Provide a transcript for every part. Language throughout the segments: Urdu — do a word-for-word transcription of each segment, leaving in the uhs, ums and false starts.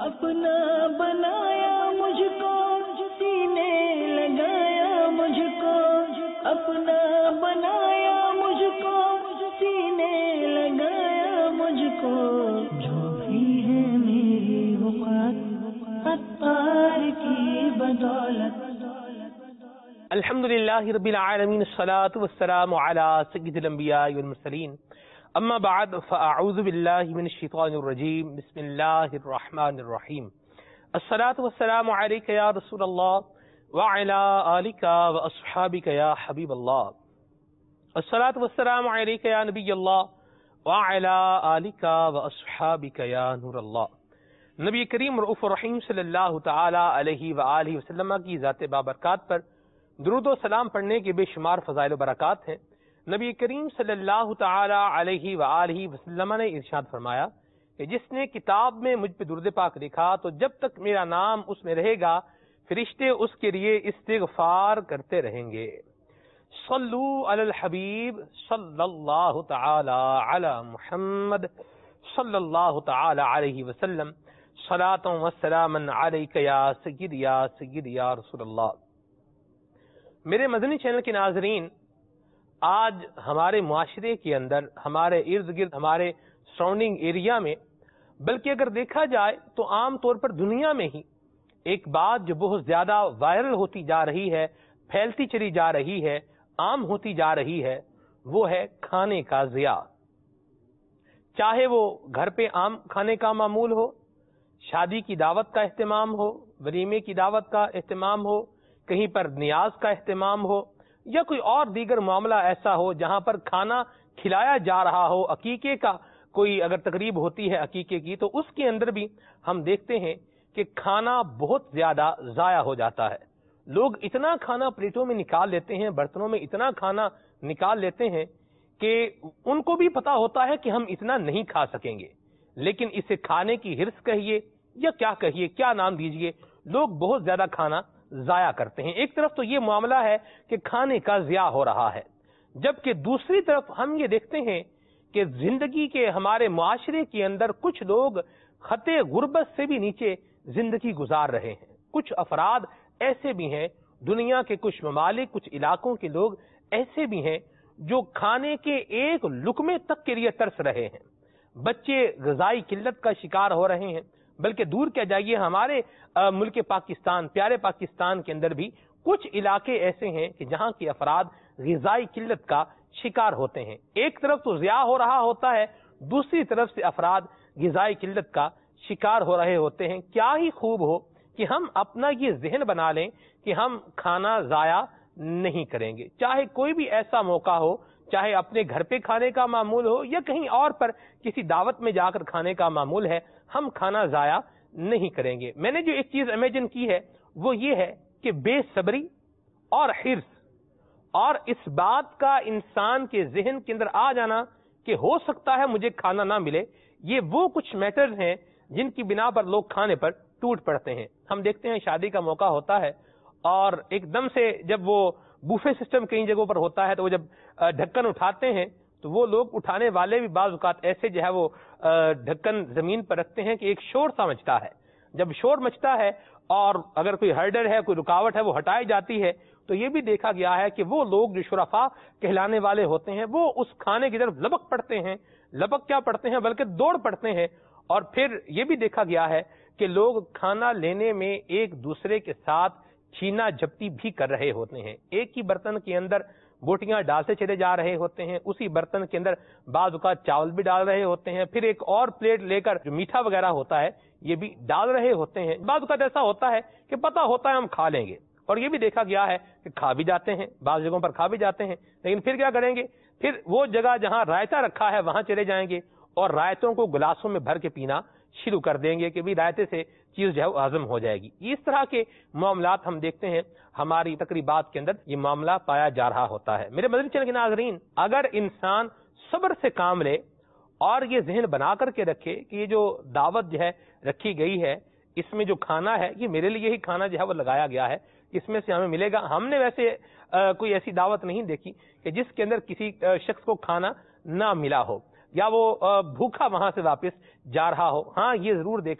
اپنا بنایا مجھ کو، سینے لگایا مجھ کو، اپنا بنایا مجھ کو، سینے لگایا مجھ کو، جو بھی ہے میری وقت عطار کی بدولت۔ الحمدللہ رب العالمین، الصلاة والسلام علی سید الانبیاء والمرسلین، اما بعد فاعوذ باللہ من الشیطان الرجیم، بسم اللہ الرحمن الرحیم۔ الصلاة والسلام علیک یا رسول اللہ وعلی آلک واصحابک یا حبیب اللہ۔ الصلاة والسلام علیک یا نبی اللہ وعلی آلک واصحابک یا نور اللہ۔ نبی کریم رؤوف الرحیم صلی اللہ تعالی علیہ وآلہ وسلم کی ذات بابرکات پر درود و سلام پڑھنے کے بے شمار فضائل و برکات ہیں۔ نبی کریم صلی اللہ تعالی علیہ وآلہ وسلم نے ارشاد فرمایا کہ جس نے کتاب میں مجھ پہ درود پاک لکھا تو جب تک میرا نام اس میں رہے گا فرشتے اس کے لیے استغفار کرتے رہیں گے۔ صلو علی الحبیب صلی اللہ تعالی علی محمد صلی اللہ تعالی علیہ وسلم، صلاۃ و سلاما علیک یا سید یا سید یا رسول اللہ۔ میرے مدنی چینل کے ناظرین، آج ہمارے معاشرے کے اندر، ہمارے ارد گرد، ہمارے سراؤنڈنگ ایریا میں، بلکہ اگر دیکھا جائے تو عام طور پر دنیا میں ہی ایک بات جو بہت زیادہ وائرل ہوتی جا رہی ہے، پھیلتی چلی جا رہی ہے، عام ہوتی جا رہی ہے، وہ ہے کھانے کا ضیاع۔ چاہے وہ گھر پہ عام کھانے کا معمول ہو، شادی کی دعوت کا اہتمام ہو، ولیمے کی دعوت کا اہتمام ہو، کہیں پر نیاز کا اہتمام ہو، یا کوئی اور دیگر معاملہ ایسا ہو جہاں پر کھانا کھلایا جا رہا ہو، عقیقے کا کوئی اگر تقریب ہوتی ہے عقیقے کی، تو اس کے اندر بھی ہم دیکھتے ہیں کہ کھانا بہت زیادہ ضائع ہو جاتا ہے۔ لوگ اتنا کھانا پلیٹوں میں نکال لیتے ہیں، برتنوں میں اتنا کھانا نکال لیتے ہیں کہ ان کو بھی پتا ہوتا ہے کہ ہم اتنا نہیں کھا سکیں گے، لیکن اسے کھانے کی حرص کہیے یا کیا کہیے، کیا نام دیجئے، لوگ بہت زیادہ کھانا ضائع کرتے ہیں۔ ایک طرف تو یہ معاملہ ہے کہ کھانے کا ضیاع ہو رہا ہے، جبکہ دوسری طرف ہم یہ دیکھتے ہیں کہ زندگی کے ہمارے معاشرے کے اندر کچھ لوگ خط غربت سے بھی نیچے زندگی گزار رہے ہیں۔ کچھ افراد ایسے بھی ہیں، دنیا کے کچھ ممالک، کچھ علاقوں کے لوگ ایسے بھی ہیں جو کھانے کے ایک لقمے تک کے لیے ترس رہے ہیں۔ بچے غذائی قلت کا شکار ہو رہے ہیں، بلکہ دور کیا جائیے، ہمارے ملک پاکستان، پیارے پاکستان کے اندر بھی کچھ علاقے ایسے ہیں کہ جہاں کے افراد غذائی قلت کا شکار ہوتے ہیں۔ ایک طرف تو ضیاع ہو رہا ہوتا ہے، دوسری طرف سے افراد غذائی قلت کا شکار ہو رہے ہوتے ہیں۔ کیا ہی خوب ہو کہ ہم اپنا یہ ذہن بنا لیں کہ ہم کھانا ضائع نہیں کریں گے، چاہے کوئی بھی ایسا موقع ہو، چاہے اپنے گھر پہ کھانے کا معمول ہو یا کہیں اور پر کسی دعوت میں جا کر کھانے کا معمول ہے، ہم کھانا ضائع نہیں کریں گے۔ میں نے جو ایک چیز امیجن کی ہے وہ یہ ہے کہ بے صبری اور حرص اور اس بات کا انسان کے ذہن کے اندر آ جانا کہ ہو سکتا ہے مجھے کھانا نہ ملے، یہ وہ کچھ میٹرز ہیں جن کی بنا پر لوگ کھانے پر ٹوٹ پڑتے ہیں۔ ہم دیکھتے ہیں شادی کا موقع ہوتا ہے اور ایک دم سے جب وہ بوفے سسٹم کئی جگہوں پر ہوتا ہے تو وہ جب ڈھکن اٹھاتے ہیں تو وہ لوگ اٹھانے والے بھی بعض اوقات ایسے جو ہے وہ ڈھکن زمین پر رکھتے ہیں کہ ایک شور سا مچتا ہے۔ جب شور مچتا ہے اور اگر کوئی ہرڈر ہے، کوئی رکاوٹ ہے، وہ ہٹائی جاتی ہے، تو یہ بھی دیکھا گیا ہے کہ وہ لوگ جو شرفاء کہلانے والے ہوتے ہیں وہ اس کھانے کی طرف لپک پڑتے ہیں، لپک کیا پڑتے ہیں بلکہ دوڑ پڑتے ہیں۔ اور پھر یہ بھی دیکھا گیا ہے کہ لوگ کھانا لینے میں ایک دوسرے کے ساتھ چھینا جھپٹی بھی کر رہے ہوتے ہیں۔ ایک ہی برتن کے اندر بوٹیاں ڈالتے چلے جا رہے ہوتے ہیں، اسی برتن کے اندر بعض اوقات چاول بھی ڈال رہے ہوتے ہیں، پھر ایک اور پلیٹ لے کر جو میٹھا وغیرہ ہوتا ہے یہ بھی ڈال رہے ہوتے ہیں۔ بعض اوقات ایسا ہوتا ہے کہ پتہ ہوتا ہے ہم کھا لیں گے، اور یہ بھی دیکھا گیا ہے کہ کھا بھی جاتے ہیں، بعض جگہوں پر کھا بھی جاتے ہیں، لیکن پھر کیا کریں گے، پھر وہ جگہ جہاں رائتا رکھا ہے وہاں چلے جائیں گے اور رائتوں کو گلاسوں میں بھر کے پینا شروع کر دیں گے کہ بھی رائتے سے چیز جو ہے وہ ہضم ہو جائے گی۔ اس طرح کے معاملات ہم دیکھتے ہیں ہماری تقریبات کے اندر یہ معاملہ پایا جا رہا ہوتا ہے۔ میرے مدنی چینل کے ناظرین، اگر انسان صبر سے کام لے اور یہ ذہن بنا کر کے رکھے کہ یہ جو دعوت جو ہے رکھی گئی ہے، اس میں جو کھانا ہے یہ میرے لیے ہی کھانا جو ہے وہ لگایا گیا ہے، اس میں سے ہمیں ملے گا۔ ہم نے ویسے آ, کوئی ایسی دعوت نہیں دیکھی کہ جس کے اندر کسی شخص کو کھانا نہ ملا ہو یا وہ بھوکا وہاں سے واپس جا رہا ہو۔ ہاں یہ ضرور دیکھا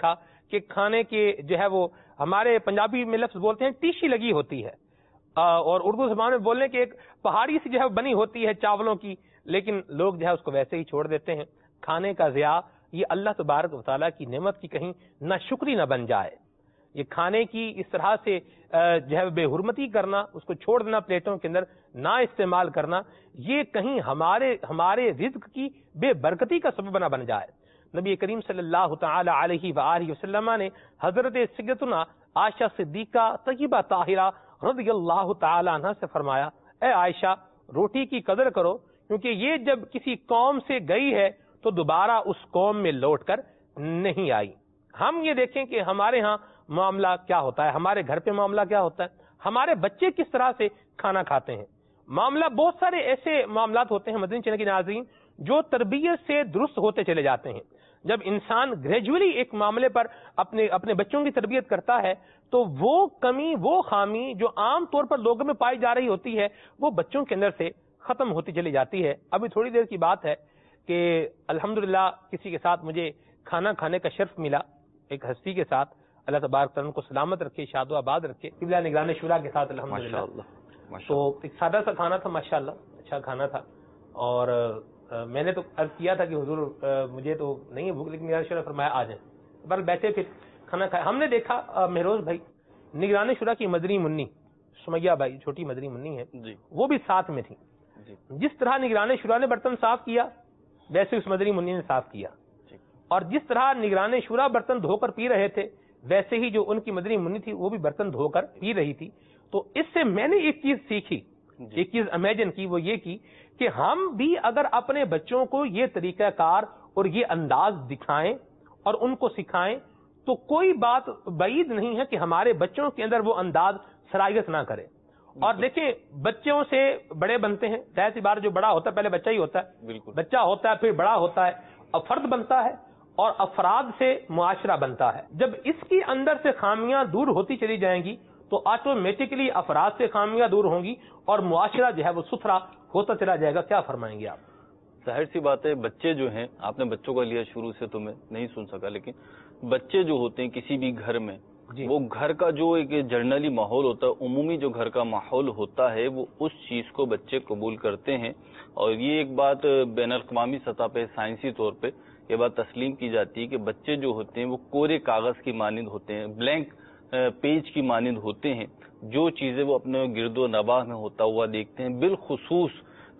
کہ کھانے کے جو ہے وہ ہمارے پنجابی میں لفظ بولتے ہیں ٹیشی لگی ہوتی ہے، اور اردو زبان میں بولنے کے ایک پہاڑی سی جو ہے بنی ہوتی ہے چاولوں کی، لیکن لوگ جو ہے اس کو ویسے ہی چھوڑ دیتے ہیں۔ کھانے کا ضیاع یہ اللہ تبارک و تعالیٰ کی نعمت کی کہیں نہ شکری نہ بن جائے۔ یہ کھانے کی اس طرح سے جو ہے بے حرمتی کرنا، اس کو چھوڑ دینا پلیٹوں کے اندر نہ استعمال کرنا، یہ کہیں ہمارے ہمارے رزق کی بے برکتی کا سبب نہ بن جائے۔ نبی کریم صلی اللہ تعالی علیہ وآلہ وسلم نے حضرت سیدتنا عائشہ صدیقہ طیبہ طاہرہ رضی اللہ تعالی عنہ سے فرمایا، اے عائشہ روٹی کی قدر کرو، کیونکہ یہ جب کسی قوم سے گئی ہے تو دوبارہ اس قوم میں لوٹ کر نہیں آئی۔ ہم یہ دیکھیں کہ ہمارے ہاں معاملہ کیا ہوتا ہے، ہمارے گھر پہ معاملہ کیا ہوتا ہے، ہمارے بچے کس طرح سے کھانا کھاتے ہیں۔ معاملہ بہت سارے ایسے معاملات ہوتے ہیں مدنی چینل کے ناظرین جو تربیت سے درست ہوتے چلے جاتے ہیں۔ جب انسان گریجولی ایک معاملے پر اپنے اپنے بچوں کی تربیت کرتا ہے تو وہ کمی وہ خامی جو عام طور پر لوگوں میں پائی جا رہی ہوتی ہے وہ بچوں کے اندر سے ختم ہوتی چلی جاتی ہے۔ ابھی تھوڑی دیر کی بات ہے کہ الحمدللہ کسی کے ساتھ مجھے کھانا کھانے کا شرف ملا، ایک ہستی کے ساتھ، اللہ تبارک تعالیٰ کو سلامت رکھے، شاد و آباد رکھے، قبلہ نگران شورا کے ساتھ الحمدللہ۔ تو ایک سادہ سا کھانا تھا، ماشاءاللہ اچھا کھانا تھا، اور میں نے تو عرض کیا تھا کہ حضور مجھے تو نہیں ہے بھوک، لیکن نگران شورا فرمایا آ جائیں، بس بیٹھے پھر کھانا کھایا۔ ہم نے دیکھا مہروز بھائی نگران شورا کی مدنی منی سمیہ بھائی، چھوٹی مدنی منی ہے جی، وہ بھی ساتھ میں تھی جی۔ جس طرح نگران شورا نے برتن صاف کیا ویسے اس مدنی منی نے صاف کیا، اور جس طرح نگران شورا برتن دھو کر پی رہے تھے ویسے ہی جو ان کی مدنی منی تھی وہ بھی برتن دھو کر پی رہی تھی۔ تو اس سے میں نے ایک چیز سیکھی، ایک چیز امیجن کی، وہ یہ کی کہ ہم بھی اگر اپنے بچوں کو یہ طریقہ کار اور یہ انداز دکھائیں اور ان کو سکھائیں تو کوئی بات بعید نہیں ہے کہ ہمارے بچوں کے اندر وہ انداز سرایت نہ کرے۔ اور دیکھیں بچوں سے بڑے بنتے ہیں، ظاہر سی بات جو بڑا ہوتا ہے پہلے بچہ ہی ہوتا ہے، بالکل بچہ ہوتا ہے پھر بڑا ہوتا ہے، اب فرد بنتا ہے اور افراد سے معاشرہ بنتا ہے۔ جب اس کی اندر سے خامیاں دور ہوتی چلی جائیں گی تو آٹومیٹکلی افراد سے خامیاں دور ہوں گی اور معاشرہ جو ہے وہ ستھرا ہوتا چلا جائے گا۔ کیا فرمائیں گے آپ؟ ظاہر سی بات ہے بچے جو ہیں، آپ نے بچوں کا لیا شروع سے تو میں نہیں سن سکا، لیکن بچے جو ہوتے ہیں کسی بھی گھر میں جی، وہ گھر کا جو ایک جنرلی ماحول ہوتا ہے، عمومی جو گھر کا ماحول ہوتا ہے وہ اس چیز کو بچے قبول کرتے ہیں۔ اور یہ ایک بات بین الاقوامی سطح پہ سائنسی طور پہ یہ بات تسلیم کی جاتی ہے کہ بچے جو ہوتے ہیں وہ کورے کاغذ کی مانند ہوتے ہیں، بلینک پیج کی مانند ہوتے ہیں۔ جو چیزیں وہ اپنے گرد و نواح میں ہوتا ہوا دیکھتے ہیں، بالخصوص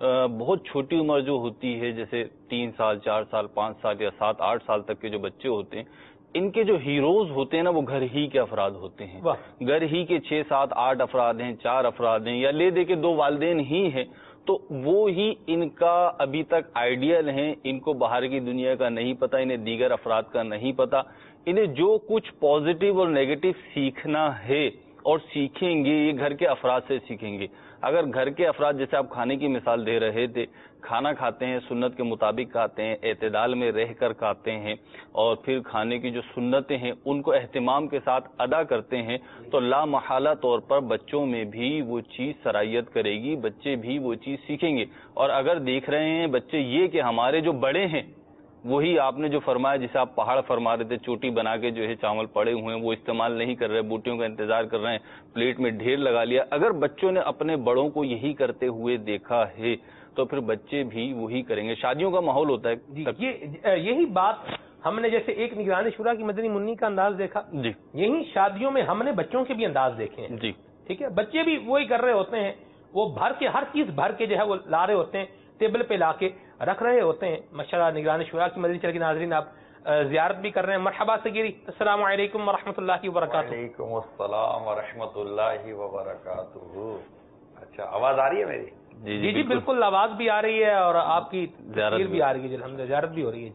بہت چھوٹی عمر جو ہوتی ہے، جیسے تین سال چار سال پانچ سال یا سات آٹھ سال تک کے جو بچے ہوتے ہیں، ان کے جو ہیروز ہوتے ہیں نا وہ گھر ہی کے افراد ہوتے ہیں۔ گھر ہی کے چھ سات آٹھ افراد ہیں، چار افراد ہیں، یا لے دے کے دو والدین ہی ہیں، تو وہ ہی ان کا ابھی تک آئیڈیل ہیں۔ ان کو باہر کی دنیا کا نہیں پتا، انہیں دیگر افراد کا نہیں پتا، انہیں جو کچھ پازیٹیو اور نیگیٹو سیکھنا ہے اور سیکھیں گے یہ گھر کے افراد سے سیکھیں گے۔ اگر گھر کے افراد، جیسے آپ کھانے کی مثال دے رہے تھے، کھانا کھاتے ہیں، سنت کے مطابق کھاتے ہیں، اعتدال میں رہ کر کھاتے ہیں، اور پھر کھانے کی جو سنتیں ہیں ان کو اہتمام کے ساتھ ادا کرتے ہیں، تو لا محالہ طور پر بچوں میں بھی وہ چیز سرایت کرے گی، بچے بھی وہ چیز سیکھیں گے۔ اور اگر دیکھ رہے ہیں بچے یہ کہ ہمارے جو بڑے ہیں، وہی آپ نے جو فرمایا، جسے آپ پہاڑ فرما رہے تھے، چوٹی بنا کے جو ہے چاول پڑے ہوئے ہیں وہ استعمال نہیں کر رہے، بوٹیوں کا انتظار کر رہے ہیں، پلیٹ میں ڈھیر لگا لیا۔ اگر بچوں نے اپنے بڑوں کو یہی کرتے ہوئے دیکھا ہے تو پھر بچے بھی وہی کریں گے۔ شادیوں کا ماحول ہوتا ہے جی، یہ یہی بات ہم نے جیسے ایک نگران شورا کی مدنی منی کا انداز دیکھا جی، یہی شادیوں میں ہم نے بچوں کے بھی انداز دیکھے ہیں جی، ٹھیک ہے۔ بچے بھی وہی کر رہے ہوتے ہیں، وہ بھر کے ہر چیز بھر کے جو ہے وہ لا رہے ہوتے ہیں، ٹیبل پہ لا کے رکھ رہے ہوتے ہیں۔ ماشاءاللہ نگران شورا کی مدنی چینل کے ناظرین آپ زیارت بھی کر رہے ہیں۔ مرحبا سگیری، السلام علیکم ورحمۃ اللہ وبرکاتہ۔ وعلیکم السلام ورحمۃ اللہ وبرکاتہ۔ اچھا آواز آ رہی ہے میری؟ جی جی, جی بالکل آواز بھی آ رہی ہے اور آپ کی تصویر بھی آ رہی ہے، الحمدللہ زیارت بھی ہو رہی ہے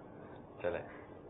جی۔ چلیں،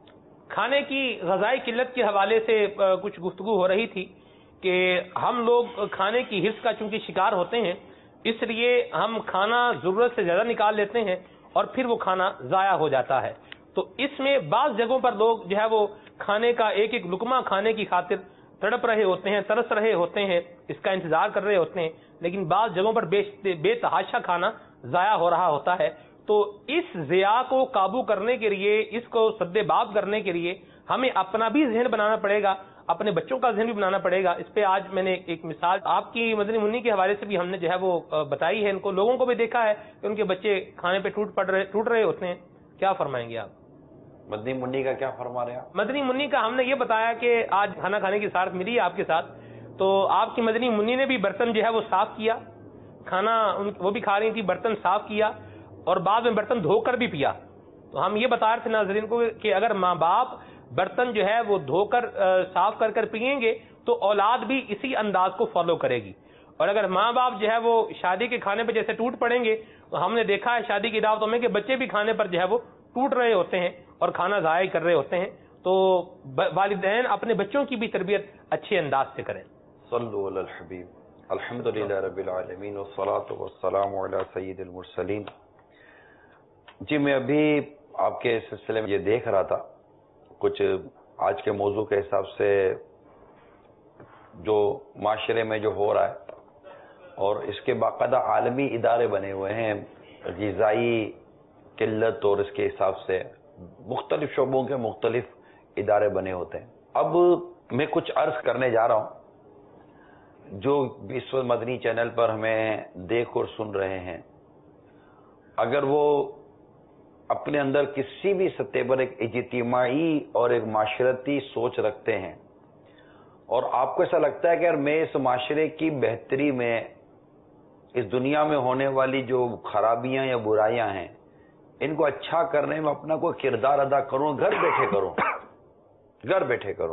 کھانے کی غذائی قلت کے حوالے سے کچھ گفتگو ہو رہی تھی کہ ہم لوگ کھانے کی حرص کا چونکہ شکار ہوتے ہیں، اس لیے ہم کھانا ضرورت سے زیادہ نکال لیتے ہیں اور پھر وہ کھانا ضائع ہو جاتا ہے۔ تو اس میں بعض جگہوں پر لوگ جو ہے وہ کھانے کا ایک ایک لقمہ کھانے کی خاطر تڑپ رہے ہوتے ہیں، ترس رہے ہوتے ہیں، اس کا انتظار کر رہے ہوتے ہیں، لیکن بعض جگہوں پر بے بے تحاشا کھانا ضائع ہو رہا ہوتا ہے۔ تو اس ضیاع کو قابو کرنے کے لیے، اس کو سد باب کرنے کے لیے ہمیں اپنا بھی ذہن بنانا پڑے گا، اپنے بچوں کا ذہن بھی بنانا پڑے گا. اس پہ آج میں نے ایک مثال آپ کی مدنی منی کے حوالے سے بھی ہم نے جو ہے وہ بتائی ہے. ان کو لوگوں کو بھی دیکھا ہے کہ ان کے بچے کھانے پہ ٹوٹ پڑ رہے ٹوٹ رہے ہوتے ہیں. کیا فرمائیں گے آپ؟ مدنی منی کا کیا فرما رہے ہیں آپ؟ مدنی منی کا ہم نے یہ بتایا کہ آج کھانا کھانے کی ساتھ ملی ہے آپ کے ساتھ، تو آپ کی مدنی منی نے بھی برتن جو ہے وہ صاف کیا، کھانا وہ بھی کھا رہی تھی، برتن صاف کیا اور بعد میں برتن دھو کر بھی پیا. تو ہم یہ بتا رہے تھے ناظرین کو کہ اگر ماں باپ برتن جو ہے وہ دھو کر صاف کر کر پئیں گے تو اولاد بھی اسی انداز کو فالو کرے گی. اور اگر ماں باپ جو ہے وہ شادی کے کھانے پہ جیسے ٹوٹ پڑیں گے تو ہم نے دیکھا ہے شادی کی دعوتوں میں کہ بچے بھی کھانے پر جو ہے وہ ٹوٹ رہے ہوتے ہیں اور کھانا ضائع کر رہے ہوتے ہیں. تو والدین اپنے بچوں کی بھی تربیت اچھے انداز سے کریں. صلو علی الحبیب. الحمدللہ رب العالمین والصلاة والسلام علی سید المرسلین. جی میں ابھی آپ کے سلسلے میں یہ دیکھ رہا تھا کچھ آج کے موضوع کے حساب سے جو معاشرے میں جو ہو رہا ہے، اور اس کے باقاعدہ عالمی ادارے بنے ہوئے ہیں غذائی قلت، اور اس کے حساب سے مختلف شعبوں کے مختلف ادارے بنے ہوتے ہیں. اب میں کچھ عرض کرنے جا رہا ہوں جو اس وقت مدنی چینل پر ہمیں دیکھ اور سن رہے ہیں، اگر وہ اپنے اندر کسی بھی سطح پر ایک اجتماعی اور ایک معاشرتی سوچ رکھتے ہیں اور آپ کو ایسا لگتا ہے کہ یار میں اس معاشرے کی بہتری میں، اس دنیا میں ہونے والی جو خرابیاں یا برائیاں ہیں ان کو اچھا کرنے میں اپنا کوئی کردار ادا کروں، گھر بیٹھے کروں گھر بیٹھے کروں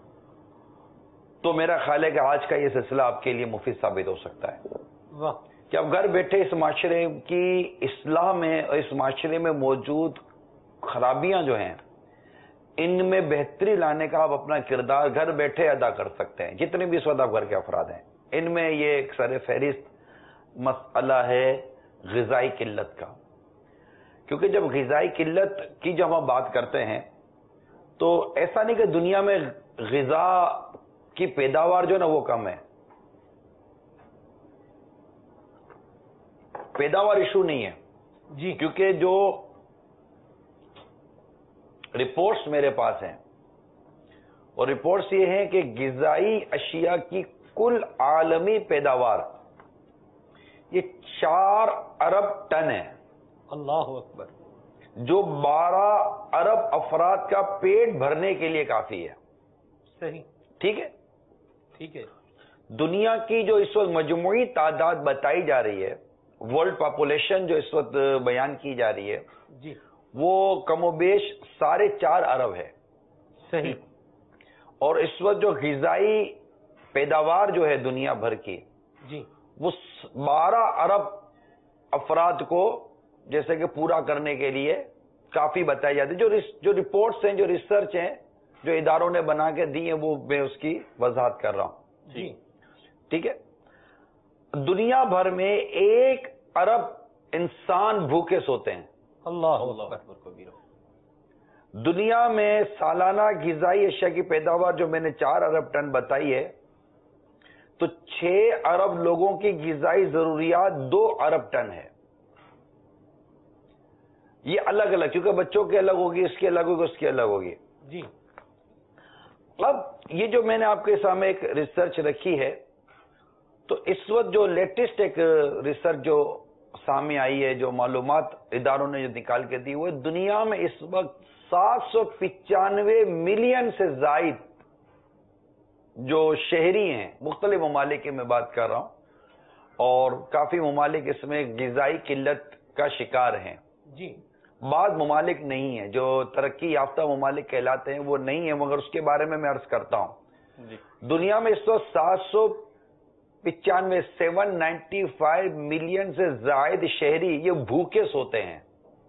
تو میرا خیال ہے کہ آج کا یہ سلسلہ آپ کے لیے مفید ثابت ہو سکتا ہے. واہ، کہ اب گھر بیٹھے اس معاشرے کی اصلاح میں اور اس معاشرے میں موجود خرابیاں جو ہیں ان میں بہتری لانے کا آپ اپنا کردار گھر بیٹھے ادا کر سکتے ہیں. جتنے بھی اس وقت آپ گھر کے افراد ہیں ان میں یہ ایک سر فہرست مسئلہ ہے غذائی قلت کا. کیونکہ جب غذائی قلت کی جب ہم بات کرتے ہیں تو ایسا نہیں کہ دنیا میں غذا کی پیداوار جو ہے نا وہ کم ہے، پیداوار ایشو نہیں ہے جی. کیونکہ جو رپورٹس میرے پاس ہیں اور رپورٹس یہ ہیں کہ غذائی اشیاء کی کل عالمی پیداوار یہ چار ارب ٹن ہے. اللہ اکبر. جو بارہ ارب افراد کا پیٹ بھرنے کے لیے کافی ہے. صحیح. ٹھیک ہے ٹھیک ہے. دنیا کی جو اس وقت مجموعی تعداد بتائی جا رہی ہے، ورلڈ پاپولیشن جو اس وقت بیان کی جا رہی ہے جی وہ کم و بیش ساڑھے چار ارب ہے. صحیح. اور اس وقت جو غذائی پیداوار جو ہے دنیا بھر کی جی وہ بارہ ارب افراد کو جیسے کہ پورا کرنے کے لیے کافی بتائی جاتی ہے. جو جو رپورٹس ہیں، جو ریسرچ ہیں، جو اداروں نے بنا کے دی ہیں وہ میں اس کی وضاحت کر رہا ہوں. جی ٹھیک ہے. دنیا بھر میں ایک ارب انسان بھوکے سوتے ہیں. اللہ اکبر. دنیا میں سالانہ غذائی اشیاء کی پیداوار جو میں نے چار ارب ٹن بتائی ہے تو چھ ارب لوگوں کی غذائی ضروریات دو ارب ٹن ہے. یہ الگ الگ، کیونکہ بچوں کی الگ ہوگی، اس کی الگ ہوگی، اس کی الگ ہوگی. جی. اب یہ جو میں نے آپ کے سامنے ایک ریسرچ رکھی ہے تو اس وقت جو لیٹسٹ ایک ریسرچ جو سامنے آئی ہے، جو معلومات اداروں نے جو نکال کے دی، وہ دنیا میں اس وقت سات سو پچانوے ملین سے زائد جو شہری ہیں، مختلف ممالک کی میں بات کر رہا ہوں، اور کافی ممالک اس میں غذائی قلت کا شکار ہیں. جی. بعض ممالک نہیں ہیں، جو ترقی یافتہ ممالک کہلاتے ہیں وہ نہیں ہیں، مگر اس کے بارے میں میں عرض کرتا ہوں. جی. دنیا میں اس وقت سات سو پچانوے سیون نائنٹی فائیو ملین سے زائد شہری یہ بھوکے سوتے ہیں.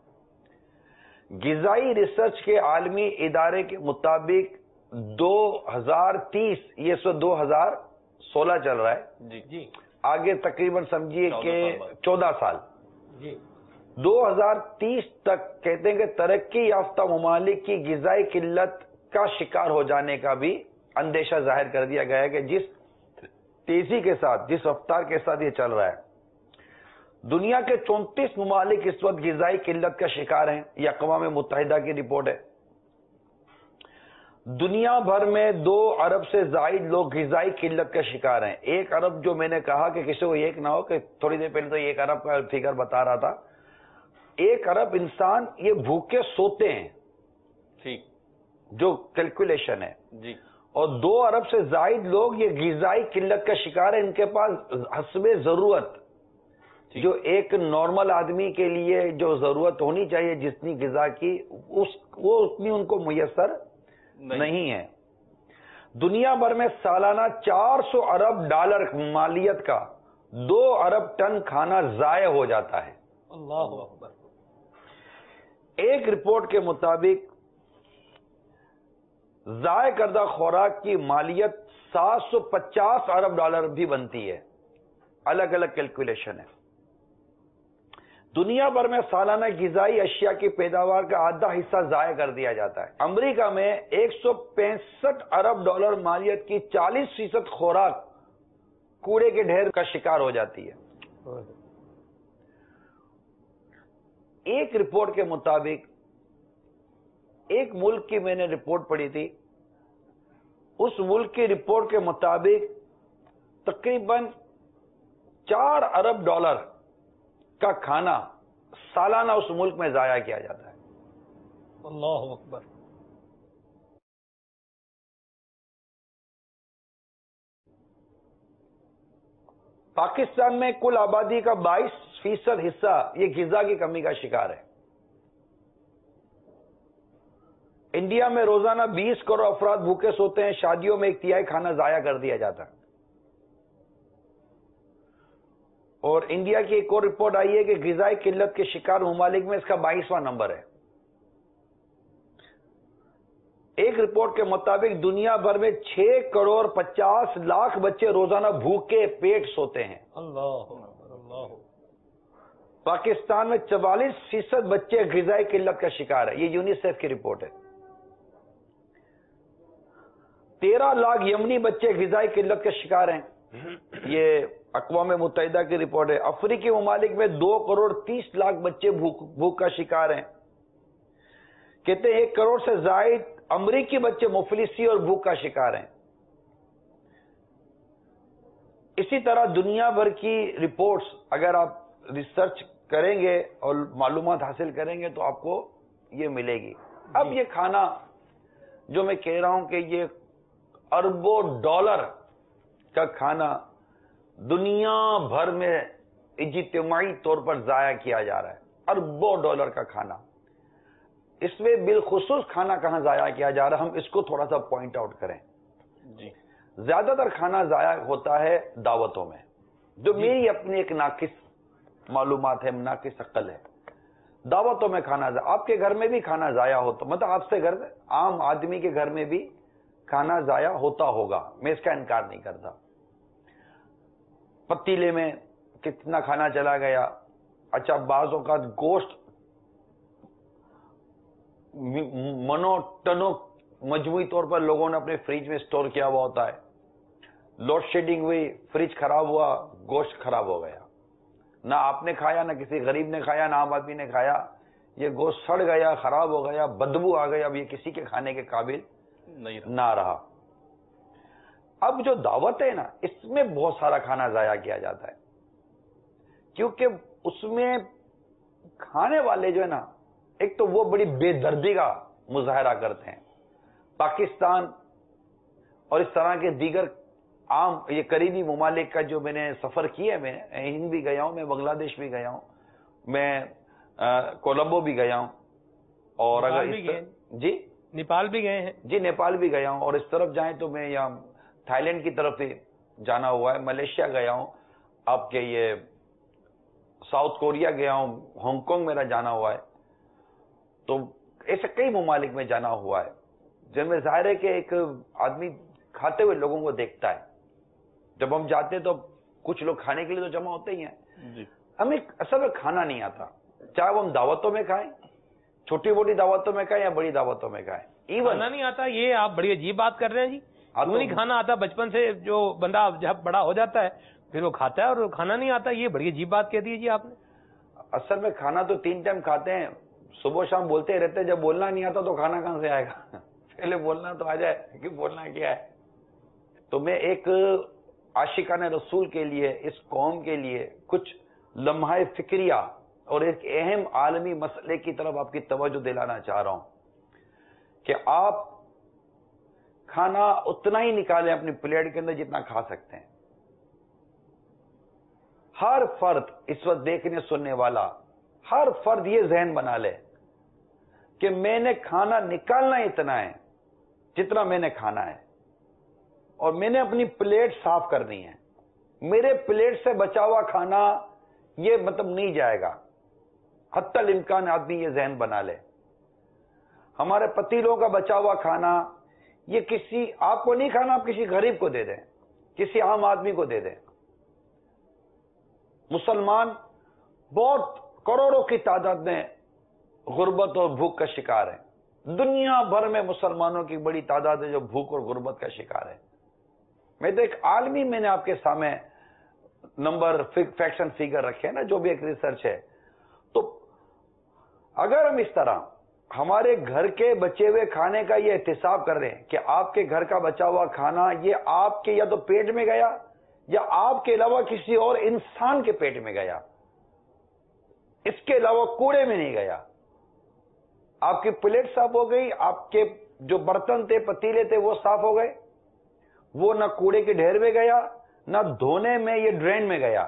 غذائی ریسرچ کے عالمی ادارے کے مطابق دو ہزار تیس، یہ اس وقت دو ہزار سولہ چل رہا ہے، جی جی آگے تقریباً سمجھیے کہ چودہ سال، جی دو ہزار تیس تک کہتے ہیں کہ ترقی یافتہ ممالک کی غذائی قلت کا شکار ہو جانے کا بھی اندیشہ ظاہر کر دیا گیا ہے کہ جس تیزی کے ساتھ، جس رفتار کے ساتھ یہ چل رہا ہے. دنیا کے چونتیس ممالک اس وقت غذائی قلت کا شکار ہیں، یہ اقوام متحدہ کی رپورٹ ہے. دنیا بھر میں دو ارب سے زائد لوگ غذائی قلت کا شکار ہیں. ایک ارب جو میں نے کہا کہ کسی کو ایک نہ ہو, کہ تھوڑی دیر پہلے تو ایک ارب کا فگر بتا رہا تھا, ایک ارب انسان یہ بھوکے سوتے ہیں, ٹھیک, جو کیلکولیشن ہے جی, اور دو ارب سے زائد لوگ یہ غذائی قلت کا شکار ہیں. ان کے پاس حسب ضرورت جو ایک نارمل آدمی کے لیے جو ضرورت ہونی چاہیے جتنی غذا کی, اس وہ اتنی ان کو میسر نہیں ہے. دنیا بھر میں سالانہ چار سو ارب ڈالر مالیت کا دو ارب ٹن کھانا ضائع ہو جاتا ہے. اللہ اکبر. ایک رپورٹ کے مطابق ضائع کردہ خوراک کی مالیت سات سو پچاس ارب ڈالر بھی بنتی ہے. الگ الگ کیلکولیشن ہے. دنیا بھر میں سالانہ غذائی اشیاء کی پیداوار کا آدھا حصہ ضائع کر دیا جاتا ہے. امریکہ میں ایک سو پینسٹھ ارب ڈالر مالیت کی چالیس فیصد خوراک کوڑے کے ڈھیر کا شکار ہو جاتی ہے. ایک رپورٹ کے مطابق, ایک ملک کی میں نے رپورٹ پڑھی تھی, اس ملک کی رپورٹ کے مطابق تقریباً چار ارب ڈالر کا کھانا سالانہ اس ملک میں ضائع کیا جاتا ہے. اللہ اکبر. پاکستان میں کل آبادی کا بائیس فیصد حصہ یہ غذا کی کمی کا شکار ہے. انڈیا میں روزانہ بیس کروڑ افراد بھوکے سوتے ہیں. شادیوں میں ایک تہائی کھانا ضائع کر دیا جاتا ہے. اور انڈیا کی ایک اور رپورٹ آئی ہے کہ غذائی قلت کے شکار ممالک میں اس کا بائیسواں نمبر ہے. ایک رپورٹ کے مطابق دنیا بھر میں چھ کروڑ پچاس لاکھ بچے روزانہ بھوکے پیٹ سوتے ہیں. اللہ اللہ. پاکستان میں چوالیس فیصد بچے غذائی قلت کا شکار ہے. یہ یونیسیف کی رپورٹ ہے. تیرہ لاکھ یمنی بچے غذائی قلت کا شکار ہیں. یہ اقوام متحدہ کی رپورٹ ہے. افریقی ممالک میں دو کروڑ تیس لاکھ بچے بھوک بھوک کا شکار ہیں. کہتے ہیں ایک کروڑ سے زائد امریکی بچے مفلسی اور بھوک کا شکار ہیں. اسی طرح دنیا بھر کی رپورٹس اگر آپ ریسرچ کریں گے اور معلومات حاصل کریں گے تو آپ کو یہ ملے گی. اب یہ کھانا جو میں کہہ رہا ہوں کہ یہ اربوں ڈالر کا کھانا دنیا بھر میں اجتماعی طور پر ضائع کیا جا رہا ہے. اربوں ڈالر کا کھانا. اس میں بالخصوص کھانا کہاں ضائع کیا جا رہا ہے, ہم اس کو تھوڑا سا پوائنٹ آؤٹ کریں. جی, زیادہ تر کھانا ضائع ہوتا ہے دعوتوں میں, جو میری اپنی ایک ناقص معلومات ہے, ناقص عقل ہے. دعوتوں میں کھانا ضائع, آپ کے گھر میں بھی کھانا ضائع ہوتا, مطلب آپ سے گھر میں عام آدمی کے گھر میں بھی کھانا ضائع ہوتا ہوگا, میں اس کا انکار نہیں کرتا. پتیلے میں کتنا کھانا چلا گیا. اچھا, بعض اوقات گوشت منو ٹنوں مجموعی طور پر لوگوں نے اپنے فریج میں سٹور کیا ہوا ہوتا ہے. لوڈ شیڈنگ ہوئی, فریج خراب ہوا, گوشت خراب ہو گیا. نہ آپ نے کھایا, نہ کسی غریب نے کھایا, نہ عام آدمی نے کھایا. یہ گوشت سڑ گیا, خراب ہو گیا, بدبو آ گئی. اب یہ کسی کے کھانے کے قابل نہ رہا. اب جو دعوت ہے نا, اس میں بہت سارا کھانا ضائع کیا جاتا ہے, کیونکہ اس میں کھانے والے جو ہے نا, ایک تو وہ بڑی بے دردی کا مظاہرہ کرتے ہیں. پاکستان اور اس طرح کے دیگر عام یہ قریبی ممالک کا جو میں نے سفر کیا ہے, میں ہند بھی گیا ہوں, میں بنگلہ دیش بھی گیا ہوں, میں کولمبو بھی گیا ہوں, اور اگر جی نیپال بھی گئے ہیں. جی نیپال بھی گیا ہوں, اور اس طرف جائیں تو میں یہاں تھائی لینڈ کی طرف بھی جانا ہوا ہے, ملیشیا گیا ہوں, آپ کے یہ ساؤتھ کوریا گیا ہوں, ہانگ کانگ میرا جانا ہوا ہے. تو ایسے کئی ممالک میں جانا ہوا ہے جن میں ظاہر ہے کہ ایک آدمی کھاتے ہوئے لوگوں کو دیکھتا ہے. جب ہم جاتے ہیں تو کچھ لوگ کھانے کے لیے تو جمع ہوتے ہی ہیں. جی. ہمیں اصل میں کھانا نہیں آتا, چاہے وہ ہم دعوتوں میں کھائیں, چھوٹی موٹی دعوتوں میں کھائیں یا بڑی دعوتوں میں کھائیں. ایون کھانا نہیں آتا, یہ آپ بڑی عجیب بات کر رہے ہیں جی. کیوں نہیں کھانا آتا؟ بچپن سے جو بندہ جب بڑا ہو جاتا ہے پھر وہ کھاتا ہے, اور کھانا نہیں آتا, یہ بڑی عجیب بات کہہ دی جی آپ نے. اصل میں کھانا تو تین ٹائم کھاتے ہیں, صبح شام بولتے ہی رہتے ہیں. جب بولنا نہیں آتا تو کھانا کہاں سے آئے گا؟ پہلے بولنا تو آ جائے کہ بولنا کیا ہے. تو میں ایک عاشقان رسول کے لیے، اس قوم کے لیے کچھ لمحہ فکریہ اور ایک اہم عالمی مسئلے کی طرف آپ کی توجہ دلانا چاہ رہا ہوں کہ آپ کھانا اتنا ہی نکالیں اپنی پلیٹ کے اندر جتنا کھا سکتے ہیں. ہر فرد اس وقت دیکھنے سننے والا ہر فرد یہ ذہن بنا لے کہ میں نے کھانا نکالنا اتنا ہے جتنا میں نے کھانا ہے، اور میں نے اپنی پلیٹ صاف کرنی ہے. میرے پلیٹ سے بچا ہوا کھانا یہ مطلب نہیں جائے گا. حتی الامکان آدمی یہ ذہن بنا لے. ہمارے پتیلوں کا بچا ہوا کھانا یہ کسی آپ کو نہیں کھانا، آپ کسی غریب کو دے دیں، کسی عام آدمی کو دے دیں. مسلمان بہت کروڑوں کی تعداد میں غربت اور بھوک کا شکار ہیں. دنیا بھر میں مسلمانوں کی بڑی تعداد ہے جو بھوک اور غربت کا شکار ہے. میں تو ایک عالمی میں نے آپ کے سامنے نمبر فیکشن فیگر رکھے ہیں نا، جو بھی ایک ریسرچ ہے. تو اگر ہم اس طرح ہمارے گھر کے بچے ہوئے کھانے کا یہ احتساب کر رہے ہیں کہ آپ کے گھر کا بچا ہوا کھانا یہ آپ کے یا تو پیٹ میں گیا یا آپ کے علاوہ کسی اور انسان کے پیٹ میں گیا، اس کے علاوہ کوڑے میں نہیں گیا. آپ کی پلیٹ صاف ہو گئی، آپ کے جو برتن تھے پتیلے تھے وہ صاف ہو گئے، وہ نہ کوڑے کے ڈھیر میں گیا نہ دھونے میں یہ ڈرین میں گیا.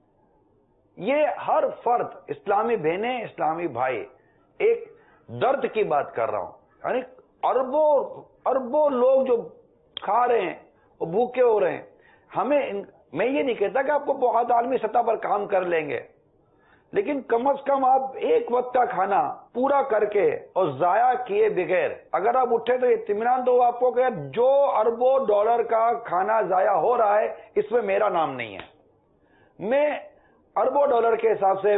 یہ ہر فرد، اسلامی بہنیں اسلامی بھائی، ایک درد کی بات کر رہا ہوں. یعنی اربوں اربوں لوگ جو کھا رہے ہیں وہ بھوکے ہو رہے ہیں. ہمیں میں یہ نہیں کہتا کہ آپ کو بہت عالمی سطح پر کام کر لیں گے، لیکن کم از کم آپ ایک وقت کا کھانا پورا کر کے اور ضائع کیے بغیر اگر آپ اٹھے تو اطمینان دو آپ کو کہ جو اربوں ڈالر کا کھانا ضائع ہو رہا ہے اس میں میرا نام نہیں ہے. میں اربوں ڈالر کے حساب سے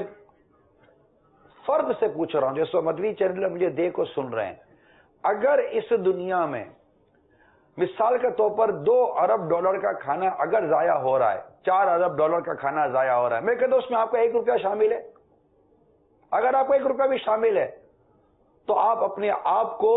فرد سے پوچھ رہا ہوں جو مدنی چینل مجھے دیکھ اور سن رہے ہیں. اگر اس دنیا میں مثال کے طور پر دو ارب ڈالر کا کھانا اگر ضائع ہو رہا ہے، چار ارب ڈالر کا کھانا ضائع ہو رہا ہے، میں کہتا ہوں اس میں آپ کا ایک روپیہ شامل ہے. اگر آپ کا ایک روپیہ بھی شامل ہے تو آپ اپنے آپ کو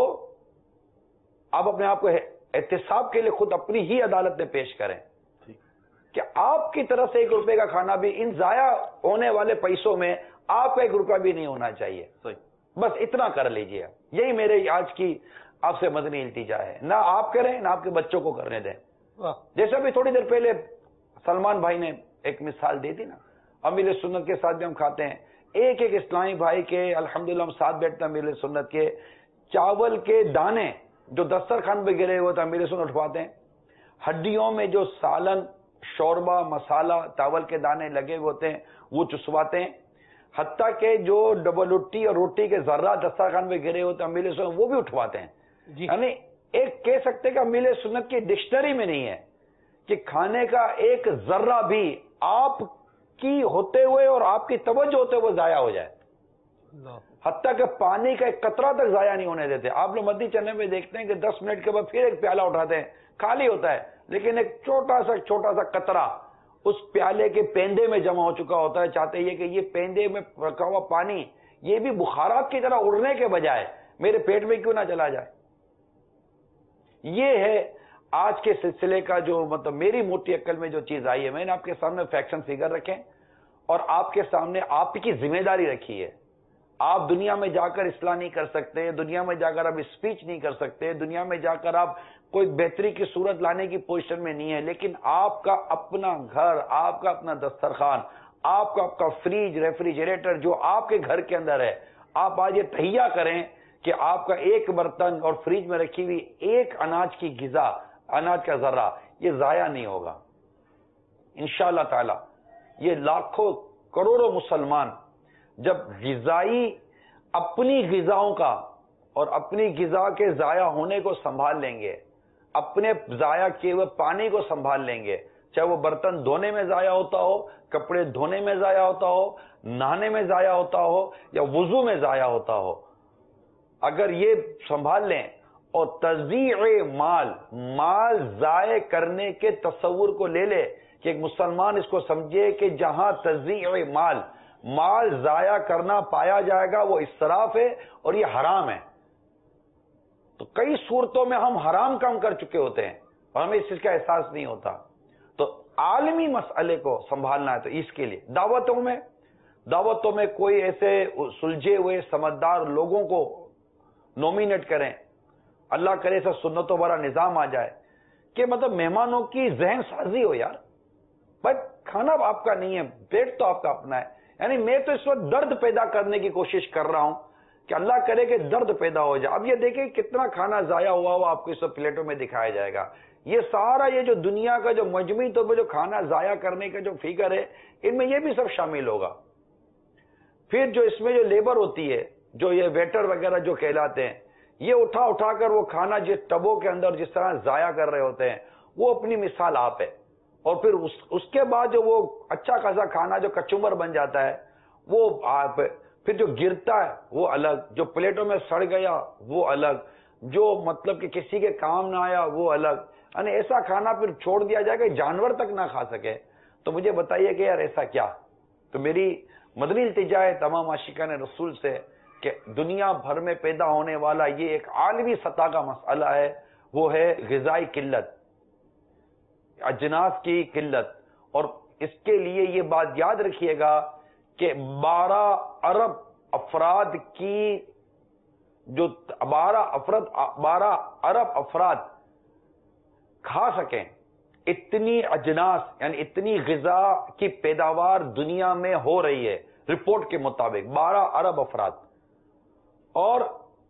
آپ اپنے آپ کو احتساب کے لیے خود اپنی ہی عدالت میں پیش کریں کہ آپ کی طرف سے ایک روپے کا کھانا بھی ان ضائع ہونے والے پیسوں میں آپ کا ایک روپیہ بھی نہیں ہونا چاہیے. بس اتنا کر لیجئے. یہی میرے آج کی آپ سے مدنی التجا ہے. نہ آپ کریں نہ آپ کے بچوں کو کرنے دیں. جیسا بھی تھوڑی دیر پہلے سلمان بھائی نے ایک مثال دی تھی نا، امیر سنت کے ساتھ بھی ہم کھاتے ہیں. ایک ایک اسلامی بھائی کے الحمدللہ ہم ساتھ بیٹھتے ہیں امیر سنت کے، چاول کے دانے جو دسترخوان پہ گرے ہوئے تھے امیر سنت اٹھواتے ہیں. ہڈیوں میں جو سالن شوربہ مسالہ چاول کے دانے لگے ہوئے ہوتے ہیں وہ چسواتے ہیں. حتیٰ کہ جو ڈبل روٹی اور روٹی کے ذرات دسترخوان پہ گرے ہوتے ہیں امیر سنت وہ بھی اٹھواتے ہیں. یعنی ایک کہہ سکتے کہ امیر سنت کی ڈکشنری میں نہیں ہے کہ کھانے کا ایک ذرہ بھی آپ کی ہوتے ہوئے اور آپ کی توجہ ہوتے ہوئے ضائع ہو جائے. حتیٰ کہ پانی کا ایک قطرہ تک ضائع نہیں ہونے دیتے. آپ لوگ مدنی چینل میں دیکھتے ہیں کہ دس منٹ کے بعد پھر ایک پیالہ اٹھاتے ہیں، خالی ہوتا ہے لیکن ایک چھوٹا سا چھوٹا سا قطرہ اس پیالے کے پیندے میں جمع ہو چکا ہوتا ہے. چاہتے یہ کہ یہ پیندے میں رکھا ہوا پانی یہ بھی بخارات کی طرح اڑنے کے بجائے میرے پیٹ میں کیوں نہ چلا جائے. یہ ہے آج کے سلسلے کا جو مطلب میری موٹی عقل میں جو چیز آئی ہے. میں نے آپ کے سامنے فیکشن فگر رکھے اور آپ کے سامنے آپ کی ذمہ داری رکھی ہے. آپ دنیا میں جا کر اصلاح نہیں کر سکتے، دنیا میں جا کر آپ اسپیچ نہیں کر سکتے، دنیا میں جا کر آپ کوئی بہتری کی صورت لانے کی پوزیشن میں نہیں ہے، لیکن آپ کا اپنا گھر، آپ کا اپنا دسترخوان، آپ کا آپ کا فریج ریفریجریٹر جو آپ کے گھر کے اندر ہے، آپ آج یہ تہیا کریں کہ آپ کا ایک برتن اور فریج میں رکھی ہوئی ایک اناج کی غذا، اناج کا ذرہ یہ ضائع نہیں ہوگا انشاءاللہ تعالی. یہ لاکھوں کروڑوں مسلمان جب غذائی اپنی غذاؤں کا اور اپنی غذا کے ضائع ہونے کو سنبھال لیں گے، اپنے ضائع کیے ہوئے پانی کو سنبھال لیں گے، چاہے وہ برتن دھونے میں ضائع ہوتا ہو، کپڑے دھونے میں ضائع ہوتا ہو، نہانے میں ضائع ہوتا ہو یا وضو میں ضائع ہوتا ہو، اگر یہ سنبھال لیں اور تضییع مال مال ضائع کرنے کے تصور کو لے لے کہ ایک مسلمان اس کو سمجھے کہ جہاں تضییع مال مال ضائع کرنا پایا جائے گا وہ اسراف ہے اور یہ حرام ہے. تو کئی صورتوں میں ہم حرام کام کر چکے ہوتے ہیں اور ہمیں اس چیز کا احساس نہیں ہوتا. تو عالمی مسئلے کو سنبھالنا ہے. تو اس کے لیے دعوتوں میں دعوتوں میں کوئی ایسے سلجھے ہوئے سمجھدار لوگوں کو نومینیٹ کریں, اللہ کرے ایسا سنتوں بھرا نظام آ جائے کہ مطلب مہمانوں کی ذہن سازی ہو. یار بھائی کھانا آپ کا نہیں ہے, پیٹ تو آپ کا اپنا ہے. یعنی میں تو اس وقت درد پیدا کرنے کی کوشش کر رہا ہوں کہ اللہ کرے کہ درد پیدا ہو جائے. اب یہ دیکھیں کتنا کھانا ضائع ہوا ہوا آپ کو اس وقت پلیٹوں میں دکھایا جائے گا. یہ سارا یہ جو دنیا کا جو مجموعی طور پہ جو کھانا ضائع کرنے کا جو فگر ہے, ان میں یہ بھی سب شامل ہوگا. پھر جو اس میں جو لیبر ہوتی ہے, جو یہ ویٹر وغیرہ جو کہلاتے ہیں, یہ اٹھا اٹھا کر وہ کھانا جس ٹبوں کے اندر جس طرح ضائع کر رہے ہوتے ہیں, وہ اپنی مثال آپ ہے. اور پھر اس, اس کے بعد جو وہ اچھا خاصا کھانا جو کچمبر بن جاتا ہے وہ آپ, پھر جو گرتا ہے وہ الگ, جو پلیٹوں میں سڑ گیا وہ الگ, جو مطلب کہ کسی کے کام نہ آیا وہ الگ. یعنی ایسا کھانا پھر چھوڑ دیا جائے کہ جانور تک نہ کھا سکے. تو مجھے بتائیے کہ یار ایسا کیا. تو میری مدنی التجا ہے تمام عاشقان رسول سے کہ دنیا بھر میں پیدا ہونے والا یہ ایک عالمی سطح کا مسئلہ ہے, وہ ہے غذائی قلت, اجناس کی قلت. اور اس کے لیے یہ بات یاد رکھیے گا کہ بارہ ارب افراد کی جو بارہ افراد بارہ ارب افراد کھا سکیں اتنی اجناس یعنی اتنی غذا کی پیداوار دنیا میں ہو رہی ہے رپورٹ کے مطابق, بارہ ارب افراد. اور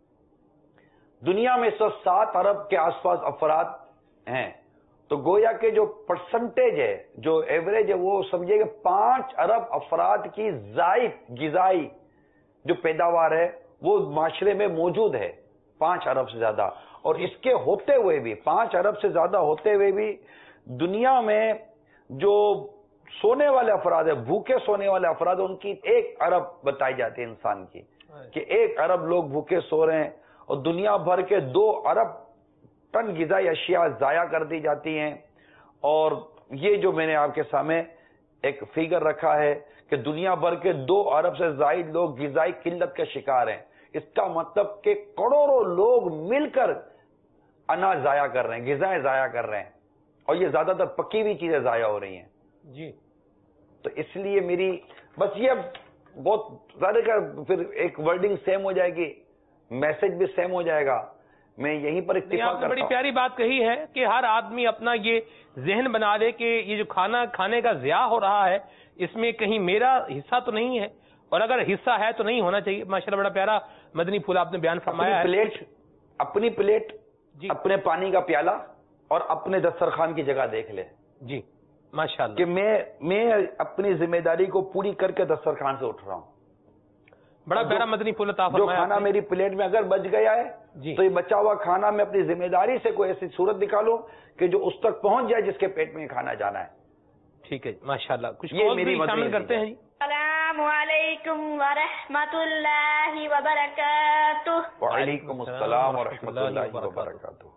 دنیا میں سو سات ارب کے آس پاس افراد ہیں. تو گویا کہ جو پرسنٹیج ہے, جو ایوریج ہے, وہ سمجھے کہ پانچ ارب افراد کی زائد غذائی جو پیداوار ہے وہ معاشرے میں موجود ہے, پانچ ارب سے زیادہ. اور اس کے ہوتے ہوئے بھی, پانچ ارب سے زیادہ ہوتے ہوئے بھی دنیا میں جو سونے والے افراد ہیں, بھوکے سونے والے افراد, ان کی ایک ارب بتائی جاتی ہے انسان کی, کہ ایک ارب لوگ بھوکے سو رہے ہیں. اور دنیا بھر کے دو ارب ٹن غذائی اشیاء ضائع کر دی جاتی ہیں. اور یہ جو میں نے آپ کے سامنے ایک فگر رکھا ہے کہ دنیا بھر کے دو ارب سے زائد لوگ غذائی قلت کا شکار ہیں. اس کا مطلب کہ کروڑوں لوگ مل کر اناج ضائع کر رہے ہیں, غذائیں ضائع کر رہے ہیں, اور یہ زیادہ تر پکی ہوئی چیزیں ضائع ہو رہی ہیں. جی تو اس لیے میری بس یہ بہت زیادہ کا پھر ایک ورڈنگ سیم ہو جائے گی, میسج بھی سیم ہو جائے گا. میں یہیں پر اتفاق کرتا ہوں. بڑی پیاری بات کہی ہے کہ ہر آدمی اپنا یہ ذہن بنا لے کہ یہ جو کھانا کھانے کا ضیاع ہو رہا ہے اس میں کہیں میرا حصہ تو نہیں ہے, اور اگر حصہ ہے تو نہیں ہونا چاہیے. ماشاءاللہ بڑا پیارا مدنی پھول آپ نے بیان فرمایا. اپنی پلیٹ اپنی پلیٹ جی, اپنے پانی کا پیالہ اور اپنے دسترخوان کی جگہ دیکھ لے. جی ماشاءاللہ کہ میں میں اپنی ذمہ داری کو پوری کر کے دسترخوان سے اٹھ رہا ہوں. بڑا پیارا مدنی پھول عطا جو فرمایا. کھانا میری پلیٹ میں اگر بچ گیا ہے جی تو یہ بچا ہوا کھانا میں اپنی ذمہ داری سے کوئی ایسی صورت نکالوں کہ جو اس تک پہنچ جائے جس کے پیٹ میں کھانا جانا ہے. ٹھیک ہے ماشاءاللہ. کچھ یہ میری بھی شامل کرتے ہیں. جی السلام علیکم ورحمۃ اللہ وبرکاتہ. وعلیکم السلام ورحمۃ اللہ وبرکاتہ.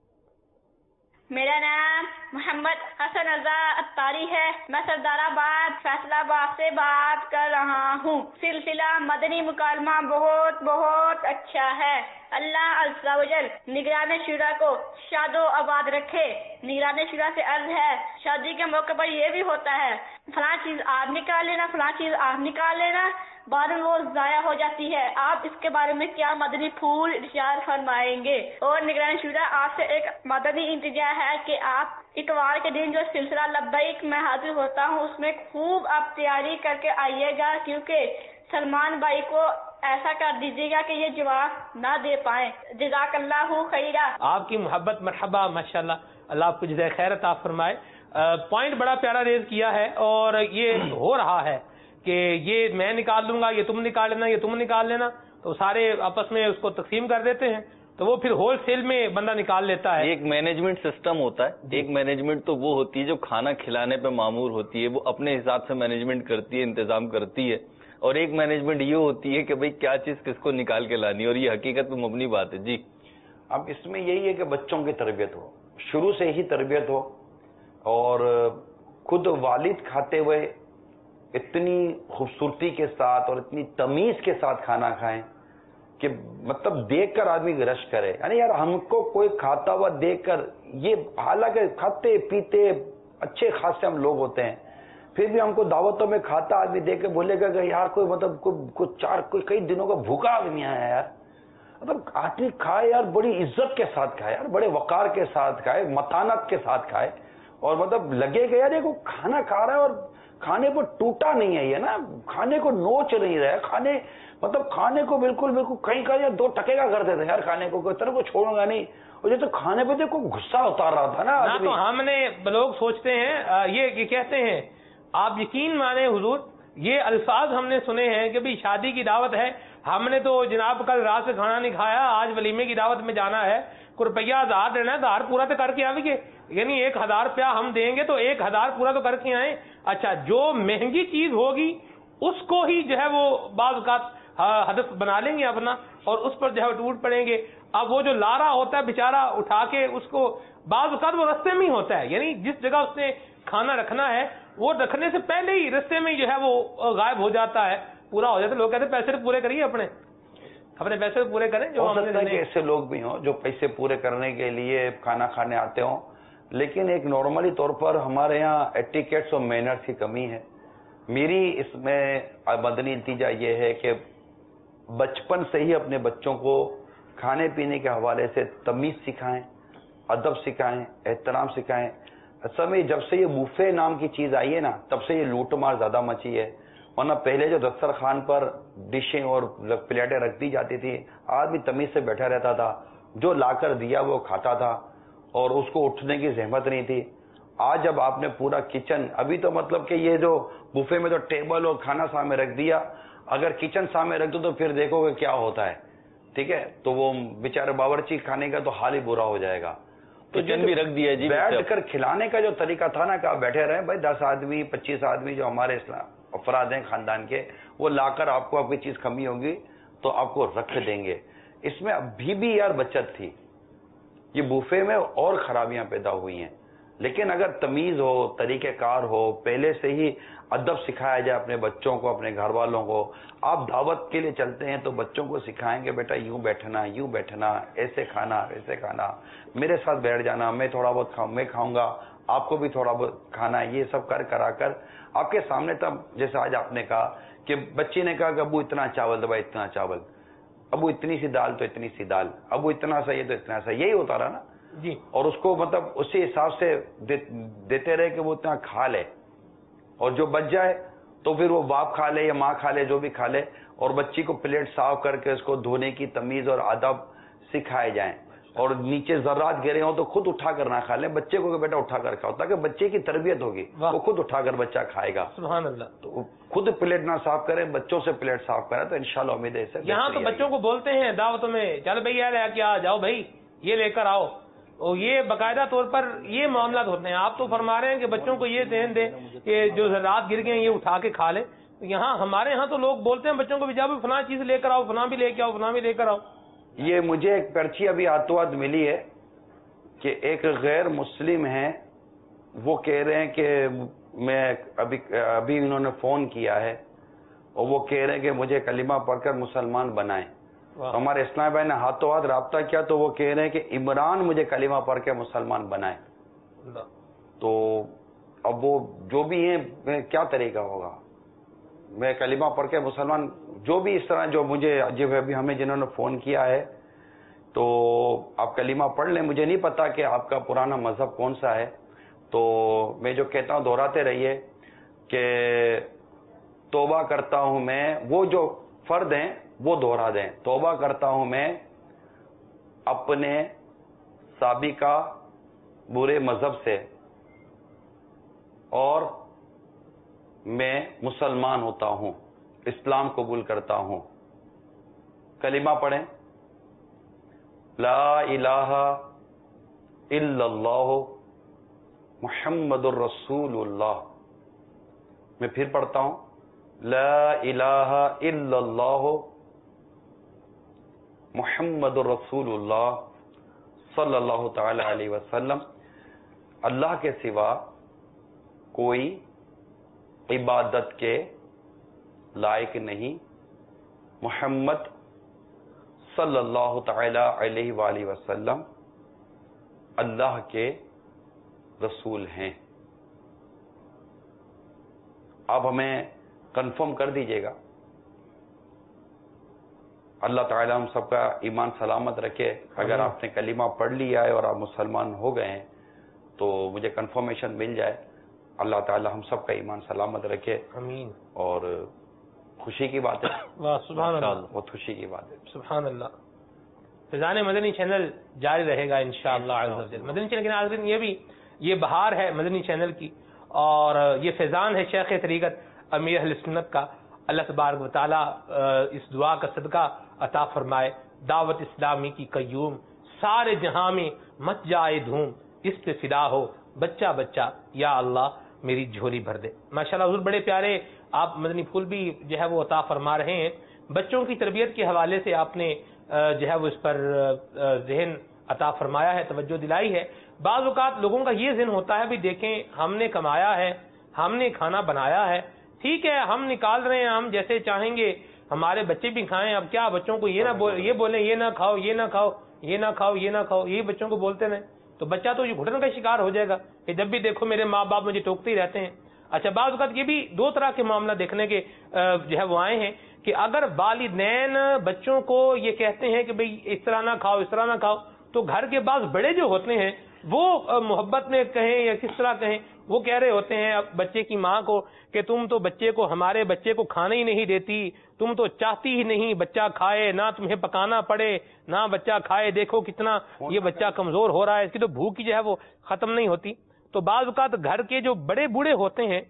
میرا نام محمد حسن رضا اتاری ہے. میں سردار آباد فیصلہ آباد سے بات کر رہا ہوں. سلسلہ مدنی مکالمہ بہت بہت اچھا ہے. اللہ عز و جل نگران شورا کو شاد و آباد رکھے. نگران شورا سے عرض ہے, شادی کے موقع پر یہ بھی ہوتا ہے فلاں چیز آپ نکال لینا, فلاں چیز آپ نکال لینا, بعد میں وہ ضائع ہو جاتی ہے. آپ اس کے بارے میں کیا مدنی پھول ارشاد فرمائیں گے؟ اور نگران شورا آپ سے ایک مدنی التجا ہے کہ آپ اتوار کے دن جو سلسلہ لبیک میں حاضر ہوتا ہوں اس میں خوب آپ تیاری کر کے آئیے گا, کیونکہ سلمان بھائی کو ایسا کر دیجیے گا کہ یہ جواب نہ دے پائیں. جزاک اللہ خیرہ. آپ کی محبت مرحبا, ماشاءاللہ اللہ آپ کو جزائے خیر عطا فرمائے. پوائنٹ بڑا پیارا ریز کیا ہے, اور یہ ہو رہا ہے کہ یہ میں نکال دوں گا, یہ تم نکال لینا, یہ تم نکال لینا, تو سارے آپس میں اس کو تقسیم کر دیتے ہیں, تو وہ پھر ہول سیل میں بندہ نکال لیتا ہے. ایک مینجمنٹ سسٹم ہوتا ہے. ایک مینجمنٹ تو وہ ہوتی ہے جو کھانا کھلانے پہ معمور ہوتی ہے, وہ اپنے حساب سے مینجمنٹ کرتی ہے, انتظام کرتی ہے. اور ایک مینجمنٹ یہ ہوتی ہے کہ بھئی کیا چیز کس کو نکال کے لانی, اور یہ حقیقت پہ مبنی بات ہے. جی اب اس میں یہی ہے کہ بچوں کی تربیت ہو, شروع سے ہی تربیت ہو, اور خود والد کھاتے ہوئے اتنی خوبصورتی کے ساتھ اور اتنی تمیز کے ساتھ کھانا کھائیں کہ مطلب دیکھ کر آدمی رش کرے. یعنی یار ہم کو کوئی کھاتا ہوا دیکھ کر, یہ حالانکہ کھاتے پیتے اچھے خاصے ہم لوگ ہوتے ہیں, پھر بھی ہم کو دعوتوں میں کھاتا آدمی دیکھ کے بولے گا کہ یار کوئی مطلب کوئی چار کوئی کئی دنوں کا بھوکا آدمی آیا یار. مطلب آدمی کھائے یار بڑی عزت کے ساتھ کھائے, یار بڑے وقار کے ساتھ کھائے, متانت کے ساتھ کھائے, اور مطلب لگے گا یار یہ کھانا کھا رہا ہے اور کھانے پر ٹوٹا نہیں ہے, یہ نا کھانے کو نوچ نہیں رہا ہے, کھانے مطلب کھانے کو بالکل بالکل کہیں کہیں دو ٹکے کا کرتے تھے یار, کھانے کو کوئی طرح کو چھوڑوں گا نہیں. اور یہ تو کھانے پہ دیکھو غصہ اتار رہا تھا نا. تو ہم نے لوگ سوچتے ہیں یہ کہتے ہیں, آپ یقین مانیں حضور یہ الفاظ ہم نے سنے ہیں کہ بھی شادی کی دعوت ہے, ہم نے تو جناب کل رات سے کھانا نہیں کھایا, آج ولیمے کی دعوت میں جانا ہے, کوئی روپیہ ہزار دینا ہے تو ہزار پورا تو کر کے آئیں گے, یعنی ایک ہزار روپیہ ہم دیں گے تو ایک ہزار پورا تو کر کے آئیں. اچھا جو مہنگی چیز ہوگی اس کو ہی جو ہے وہ بعض اوقات ہدف بنا لیں گے اپنا, اور اس پر جو ہے ٹوٹ پڑیں گے. اب وہ جو لارا ہوتا ہے بیچارہ اٹھا کے اس کو بعض اوقات وہ رستے میں ہی ہوتا ہے, یعنی جس جگہ اس نے کھانا رکھنا ہے وہ رکھنے سے پہلے ہی رستے میں جو ہے وہ غائب ہو جاتا ہے, پورا ہو جاتا ہے. لوگ کہتے ہیں پیسے پورے کریے, اپنے اپنے پیسے پورے کریں. جو ہو سکتا ہے کہ ایسے لوگ بھی ہوں جو پیسے پورے کرنے کے لیے کھانا کھانے آتے ہوں, لیکن ایک نارملی طور پر ہمارے یہاں ایٹیکیٹس اور مینرز کی کمی ہے. میری اس میں مدنی نتیجہ یہ ہے کہ بچپن سے ہی اپنے بچوں کو کھانے پینے کے حوالے سے تمیز سکھائیں, ادب سکھائیں, احترام سکھائیں. اصل میں جب سے یہ بوفے نام کی چیز آئی ہے نا تب سے یہ لوٹ مار زیادہ مچی ہے, ورنہ پہلے جو دسترخوان پر ڈشیں اور پلیٹیں رکھ دی جاتی تھی آدمی تمیز سے بیٹھا رہتا تھا, جو لا کر دیا وہ کھاتا تھا اور اس کو اٹھنے کی زحمت نہیں تھی. آج جب آپ نے پورا کچن, ابھی تو مطلب کہ یہ جو بوفے میں تو ٹیبل اور کھانا سامنے رکھ دیا, اگر کچن سامنے رکھ دو تو پھر دیکھو گے کیا ہوتا ہے, ٹھیک ہے, تو وہ بیچارے باورچی کھانے کا تو حال ہی برا ہو جائے گا. تو کچن بھی رکھ دیا جی, بیٹھ کر کھلانے کا جو طریقہ تھا نا کہ آپ بیٹھے رہے بھائی, دس آدمی پچیس آدمی جو ہمارے اسلام افراد ہیں خاندان کے, وہ لا کر آپ کو آپ کی چیز کمی ہوگی تو آپ کو رکھ دیں گے. اس میں ابھی بھی یار بچت تھی, یہ بوفے میں اور خرابیاں پیدا ہوئی ہیں. لیکن اگر تمیز ہو, طریقہ کار ہو, پہلے سے ہی ادب سکھایا جائے اپنے بچوں کو, اپنے گھر والوں کو. آپ دعوت کے لیے چلتے ہیں تو بچوں کو سکھائیں گے بیٹا یوں بیٹھنا, یوں بیٹھنا, ایسے کھانا, ایسے کھانا, میرے ساتھ بیٹھ جانا, میں تھوڑا بہت کھاؤں, میں کھاؤں گا, آپ کو بھی تھوڑا بہت کھانا. یہ سب کر کرا کر آپ کے سامنے تب, جیسے آج آپ نے کہا کہ بچی نے کہا کہ ابو اتنا چاول دبا, اتنا چاول, ابو اتنی سی دال تو اتنی سی دال, ابو اتنا سا یہ تو اتنا سا, یہی ہوتا رہا نا جی. اور اس کو مطلب اسی حساب سے دیتے رہے کہ وہ اتنا کھا لے, اور جو بچ جائے تو پھر وہ باپ کھا لے یا ماں کھا لے, جو بھی کھا لے, اور بچی کو پلیٹ صاف کر کے اس کو دھونے کی تمیز اور ادب سکھائے جائیں. اور نیچے ذرات گرے ہوں تو خود اٹھا کر نہ کھا لیں, بچے کو کہ بیٹا اٹھا کر کھاؤ, تاکہ بچے کی تربیت ہوگی, وہ خود اٹھا کر بچہ کھائے گا. سبحان اللہ. تو خود پلیٹ نہ صاف کریں, بچوں سے پلیٹ صاف کریں, تو انشاءاللہ امید ہے اسے. یہاں تو بچوں کو بولتے ہیں دعوتوں میں, چل بھائی یار کیا جاؤ بھائی یہ لے کر آؤ, اور یہ باقاعدہ طور پر یہ معاملات ہوتے ہیں. آپ تو فرما رہے ہیں کہ بچوں کو یہ دین دیں کہ جو رات گر گئے یہ اٹھا کے کھا لے. یہاں ہمارے ہاں تو لوگ بولتے ہیں بچوں کو بھی جاؤ فلاں چیز لے کر آؤ, فلاں بھی لے کے آؤ, فلاں بھی لے کر آؤ. یہ مجھے ایک پرچی ابھی ہاتھوں ہاتھ ملی ہے کہ ایک غیر مسلم ہیں, وہ کہہ رہے ہیں کہ میں ابھی ابھی انہوں نے فون کیا ہے اور وہ کہہ رہے ہیں کہ مجھے کلمہ پڑھ کر مسلمان بنائیں. ہمارے اسلام بھائی نے ہاتھوں ہاتھ رابطہ کیا تو وہ کہہ رہے ہیں کہ عمران مجھے کلمہ پڑھ کے مسلمان بنائے. تو اب وہ جو بھی ہیں کیا طریقہ ہوگا, میں کلمہ پڑھ کے مسلمان, جو بھی اس طرح جو مجھے جب ابھی ہمیں جنہوں نے فون کیا ہے تو آپ کلمہ پڑھ لیں. مجھے نہیں پتا کہ آپ کا پرانا مذہب کون سا ہے, تو میں جو کہتا ہوں دہراتے رہیے کہ توبہ کرتا ہوں میں, وہ جو فرد ہیں وہ دوہرا دیں. توبہ کرتا ہوں میں اپنے سابقہ برے مذہب سے اور میں مسلمان ہوتا ہوں, اسلام قبول کرتا ہوں. کلمہ پڑھیں, لا الہ الا اللہ محمد الرسول اللہ. میں پھر پڑھتا ہوں, لا الہ الا اللہ محمد الرسول اللہ صلی اللہ تعالی علیہ وسلم. اللہ کے سوا کوئی عبادت کے لائق نہیں, محمد صلی اللہ تعالی علیہ وآلہ وسلم اللہ کے رسول ہیں. آپ ہمیں کنفرم کر دیجئے گا. اللہ تعالی ہم سب کا ایمان سلامت رکھے. اگر آپ نے کلمہ پڑھ لیا ہے اور آپ مسلمان ہو گئے ہیں تو مجھے کنفرمیشن مل جائے. اللہ تعالی ہم سب کا ایمان سلامت رکھے. آمین. اور خوشی کی بات ہے. واہ سبحان اللہ. بہت خوشی کی بات ہے. سبحان اللہ. فیضان مدنی چینل جاری رہے گا انشاءاللہ عز و جل. مدنی چینل کے ناظرین یہ بھی یہ بہار ہے مدنی چینل کی، اور یہ فیضان ہے شیخ طریقت امیر اہل سنت کا. اللہ تبارک و تعالیٰ اس دعا کا صدقہ عطا فرمائے. دعوت اسلامی کی قیوم سارے جہاں میں مچ جائے دھوم، اس پہ فدا ہو بچہ بچہ یا اللہ میری جھولی بھر دے. ماشاءاللہ حضور بڑے پیارے آپ مدنی پھول بھی جو ہے وہ عطا فرما رہے ہیں. بچوں کی تربیت کے حوالے سے آپ نے جو ہے وہ اس پر ذہن عطا فرمایا ہے، توجہ دلائی ہے. بعض اوقات لوگوں کا یہ ذہن ہوتا ہے بھی دیکھیں ہم نے کمایا ہے، ہم نے کھانا بنایا ہے، ٹھیک ہے ہم نکال رہے ہیں، ہم جیسے چاہیں گے ہمارے بچے بھی کھائیں. اب کیا بچوں کو یہ نہ بول یہ بولیں یہ نہ کھاؤ یہ نہ کھاؤ یہ نہ کھاؤ یہ نہ کھاؤ، یہ بچوں کو بولتے رہیں تو بچہ تو یہ گھٹن کا شکار ہو جائے گا کہ جب بھی دیکھو میرے ماں باپ مجھے ٹوکتے ہی رہتے ہیں. اچھا بعض اوقات یہ بھی دو طرح کے معاملہ دیکھنے کے جو ہے وہ آئے ہیں کہ اگر والدین بچوں کو یہ کہتے ہیں کہ بھئی اس طرح نہ کھاؤ اس طرح نہ کھاؤ، تو گھر کے بعض بڑے جو ہوتے ہیں وہ محبت میں کہیں یا کس طرح کہیں وہ کہہ رہے ہوتے ہیں بچے کی ماں کو کہ تم تو بچے کو ہمارے بچے کو کھانے ہی نہیں دیتی، تم تو چاہتی ہی نہیں بچہ کھائے، نہ تمہیں پکانا پڑے نہ بچہ کھائے، دیکھو کتنا یہ بچہ کمزور ہو رہا ہے، اس کی تو بھوک جو ہے وہ ختم نہیں ہوتی. تو بعض اوقات گھر کے جو بڑے بوڑھے ہوتے ہیں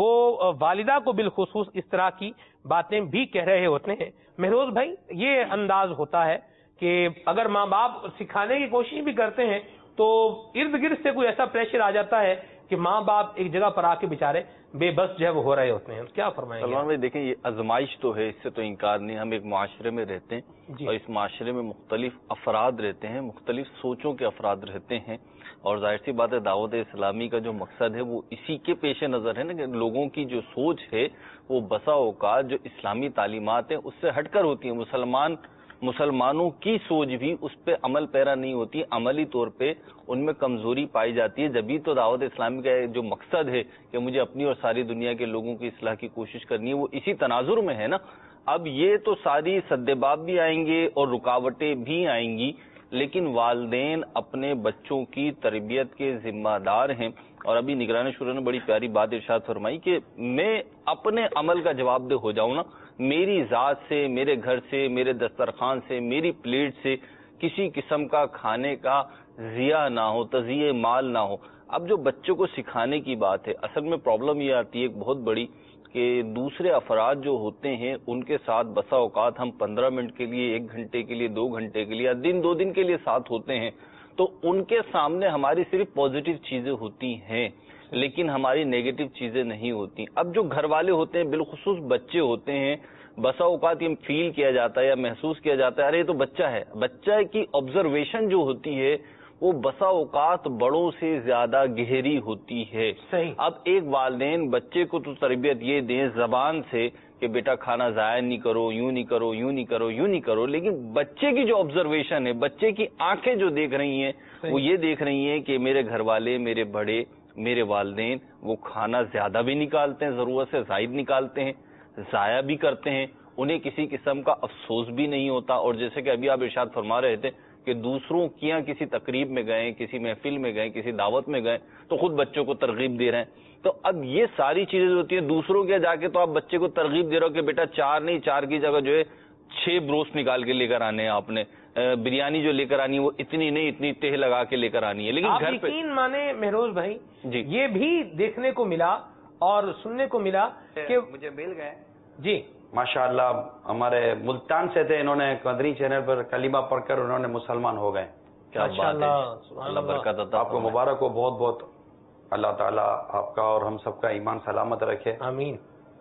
وہ والدہ کو بالخصوص اس طرح کی باتیں بھی کہہ رہے ہوتے ہیں. مہروز بھائی یہ انداز ہوتا ہے کہ اگر ماں باپ سکھانے کی کوشش بھی کرتے ہیں تو ارد گرد سے کوئی ایسا پریشر آ جاتا ہے کہ ماں باپ ایک جگہ پر آ کے بیچارے بے بس جو ہے وہ ہو رہے ہوتے ہیں. کیا فرمائیں گے؟ سلمان بھائی دیکھیں یہ آزمائش تو ہے، اس سے تو انکار نہیں. ہم ایک معاشرے میں رہتے ہیں جی. اور اس معاشرے میں مختلف افراد رہتے ہیں، مختلف سوچوں کے افراد رہتے ہیں، اور ظاہر سی بات ہے دعوت اسلامی کا جو مقصد ہے وہ اسی کے پیش نظر ہے نا کہ لوگوں کی جو سوچ ہے وہ بسا اوقات جو اسلامی تعلیمات ہیں اس سے ہٹ کر ہوتی ہیں. مسلمان مسلمانوں کی سوچ بھی اس پہ عمل پیرا نہیں ہوتی، عملی طور پہ ان میں کمزوری پائی جاتی ہے. جبھی تو دعوت اسلامی کا جو مقصد ہے کہ مجھے اپنی اور ساری دنیا کے لوگوں کی اصلاح کی کوشش کرنی ہے وہ اسی تناظر میں ہے نا. اب یہ تو ساری سدباب بھی آئیں گے اور رکاوٹیں بھی آئیں گی، لیکن والدین اپنے بچوں کی تربیت کے ذمہ دار ہیں. اور ابھی نگران شورا نے بڑی پیاری بات ارشاد فرمائی کہ میں اپنے عمل کا جواب دہ ہو جاؤں نا، میری ذات سے، میرے گھر سے، میرے دسترخوان سے، میری پلیٹ سے کسی قسم کا کھانے کا ضیاع نہ ہو، تضیع مال نہ ہو. اب جو بچوں کو سکھانے کی بات ہے، اصل میں پرابلم یہ آتی ہے ایک بہت بڑی کہ دوسرے افراد جو ہوتے ہیں ان کے ساتھ بسا اوقات ہم پندرہ منٹ کے لیے، ایک گھنٹے کے لیے، دو گھنٹے کے لیے یا دن دو دن کے لیے ساتھ ہوتے ہیں، تو ان کے سامنے ہماری صرف پازیٹیو چیزیں ہوتی ہیں لیکن ہماری نیگیٹو چیزیں نہیں ہوتی. اب جو گھر والے ہوتے ہیں بالخصوص بچے ہوتے ہیں، بسا اوقات یہ فیل کیا جاتا ہے یا محسوس کیا جاتا ہے ارے یہ تو بچہ ہے. بچہ کی آبزرویشن جو ہوتی ہے وہ بسا اوقات بڑوں سے زیادہ گہری ہوتی ہے. صحیح. اب ایک والدین بچے کو تو تربیت یہ دیں زبان سے کہ بیٹا کھانا ضائع نہیں کرو، یوں نہیں کرو، یوں نہیں کرو، یوں نہیں کرو، لیکن بچے کی جو آبزرویشن ہے، بچے کی آنکھیں جو دیکھ رہی ہیں وہ یہ دیکھ رہی ہیں کہ میرے گھر والے، میرے بڑے، میرے والدین وہ کھانا زیادہ بھی نکالتے ہیں، ضرورت سے زائد نکالتے ہیں، ضائع بھی کرتے ہیں، انہیں کسی قسم کا افسوس بھی نہیں ہوتا. اور جیسے کہ ابھی آپ ارشاد فرما رہے تھے کہ دوسروں کی یہاں کسی تقریب میں گئے، کسی محفل میں گئے، کسی دعوت میں گئے تو خود بچوں کو ترغیب دے رہے ہیں. تو اب یہ ساری چیزیں جو ہوتی ہیں دوسروں کے جا کے تو آپ بچے کو ترغیب دے رہے ہو کہ بیٹا چار نہیں، چار کی جگہ جو ہے چھ بروسٹ نکال کے لے کر آنے ہیں، آپ نے بریانی جو لے کر آنی ہے وہ اتنی نہیں اتنی تہ لگا کے لے کر آنی ہے. لیکن گھر پہ یقین مانے مہروز بھائی جی یہ بھی دیکھنے کو ملا اور سننے کو ملا کہ مجھے مل گئے جی ماشاءاللہ ہمارے ملتان سے تھے، انہوں نے قدری چینل پر کلمہ پڑھ کر انہوں نے مسلمان ہو گئے. کیا بات ہے، اللہ برکت عطا آپ کو مبارک ہو، بہت بہت اللہ تعالیٰ آپ کا اور ہم سب کا ایمان سلامت رکھے. آمین.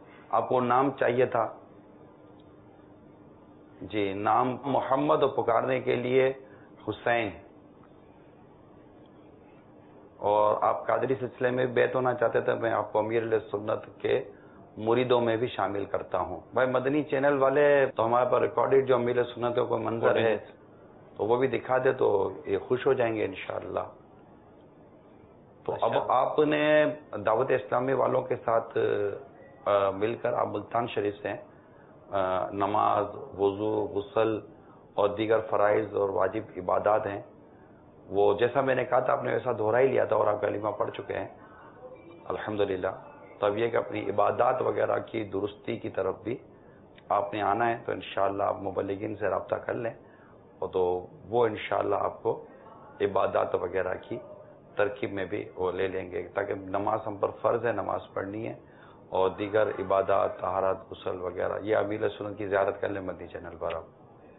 آپ کو نام چاہیے تھا؟ جی نام محمد اور پکارنے کے لیے حسین. اور آپ قادری سلسلے میں بیعت ہونا چاہتے تھے، میں آپ کو امیر علیہ سنت کے मुरीदों में भी शामिल करता हूँ. भाई मदनी चैनल वाले तो हमारे पर रिकॉर्डेड जो अमीर सुन्नतों का मंजर है तो वो भी दिखा दे तो ये खुश हो जाएंगे इंशाअल्लाह. तो अब आपने दावत इस्लामी वालों के साथ आ, मिलकर आप मुल्तान शरीफ से आ, नमाज, वुजू, गुस्ल और दीगर फ़राइज़ और वाजिब इबादात हैं, वो जैसा मैंने कहा था आपने वैसा दोहरा ही लिया था और आप कलीमा पढ़ चुके हैं अल्हम्दुलिल्लाह. तब ये कि अपनी इबादात वगैरह की दुरुस्ती की तरफ भी आपने आना है तो इंशाअल्लाह आप मुबल्लिगीन से रब्ता कर लें और तो वो इंशाअल्लाह आपको इबादात वगैरह की तरकीब में भी वो ले लेंगे, ताकि नमाज हम पर फ़र्ज़ है, नमाज पढ़नी है और दीगर इबादात, तहारत, गुस्ल वगैरह ये अमीर सुन्नत की ज़ियारत कर लें मदनी चैनल पर आप.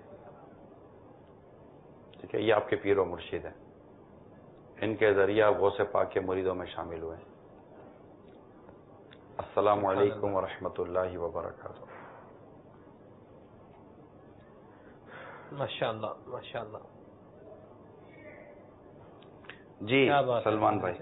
ठीक है, ये आपके पीर व मुर्शिद हैं, इनके ज़रिए आप गौसे पाक के मुरीदों में शामिल हुए. अस्सलामु अलैकुम व रहमतुल्लाहि व बरकातुहू. माशाअल्लाह माशाअल्लाह. जी सलमान भाई,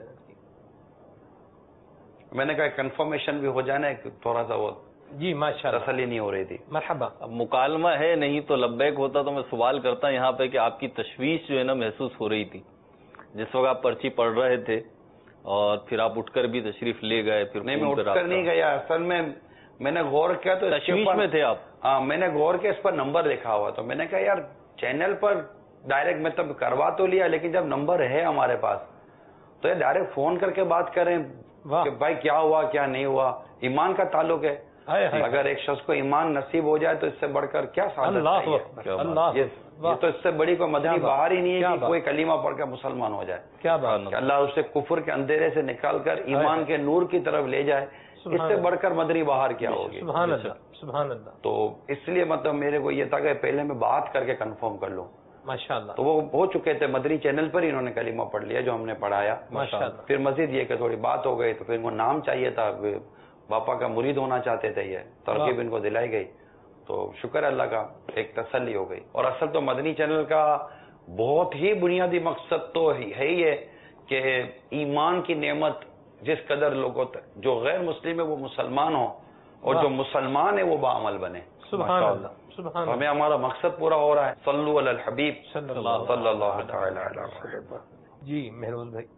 मैंने कहा कंफर्मेशन भी हो जाए ना, थोड़ा सा वो जी माशाअल्लाह तसल्ली नहीं हो रही थी. मरहबा. अब मुकालमा है नहीं तो लब्बैक होता तो मैं सवाल करता यहाँ पे कि आपकी तशवीश जो है ना महसूस हो रही थी जिस वक्त आप पर्ची पढ़ रहे थे और फिर आप उठकर भी तशरीफ ले गए. फिर नहीं, मैं उठकर नहीं गया, असल में मैंने गौर किया तो तशवीश में थे आप. हाँ, मैंने गौर किया इस पर नंबर लिखा हुआ तो मैंने कहा यार चैनल पर डायरेक्ट मतलब करवा तो लिया लेकिन जब नंबर है हमारे पास तो यार डायरेक्ट फोन करके बात करें कि भाई क्या हुआ क्या नहीं हुआ. ईमान का ताल्लुक है, अगर एक शख्स को ईमान नसीब हो जाए तो इससे बढ़कर क्या सादत चाहिए. ये तो इससे बड़ी कोई मदनी बाहर ही नहीं है कि कोई कलीमा पढ़कर मुसलमान हो जाए. क्या बात. अल्लाह उसे कुफर के अंधेरे से निकालकर ईमान के नूर की तरफ ले जाए, इससे बढ़कर मदनी बाहर क्या होगी. सुभान अल्लाह सुभान अल्लाह. तो इसलिए मतलब मेरे को ये था कि पहले मैं बात करके कंफर्म कर लूं. माशाअल्लाह. तो वो हो चुके थे मदनी चैनल पर ही इन्होंने कलीमा पढ़ लिया जो हमने पढ़ाया. माशाअल्लाह. फिर मजीद ये कि थोड़ी बात हो गई तो फिर इनको नाम चाहिए था, बापा का मुरीद होना चाहते थे, ये तरकीब इनको दिलाई गई तो शुक्र अल्लाह का एक तसल्ली हो गई. और असल तो मदनी चैनल का बहुत ही बुनियादी मकसद तो है ही है कि ईमान की नेमत जिस कदर लोगों तक, जो गैर मुस्लिम है वो मुसलमान हो और जो मुसलमान है वो बाअमल बने. सुभान अल्लाह सुभान अल्लाह. हमें हमारा मकसद पूरा हो रहा है. सल्लु अलल हबीब सल्लल्लाहु तआला अलैहि वसल्लम. जी महरोज भाई,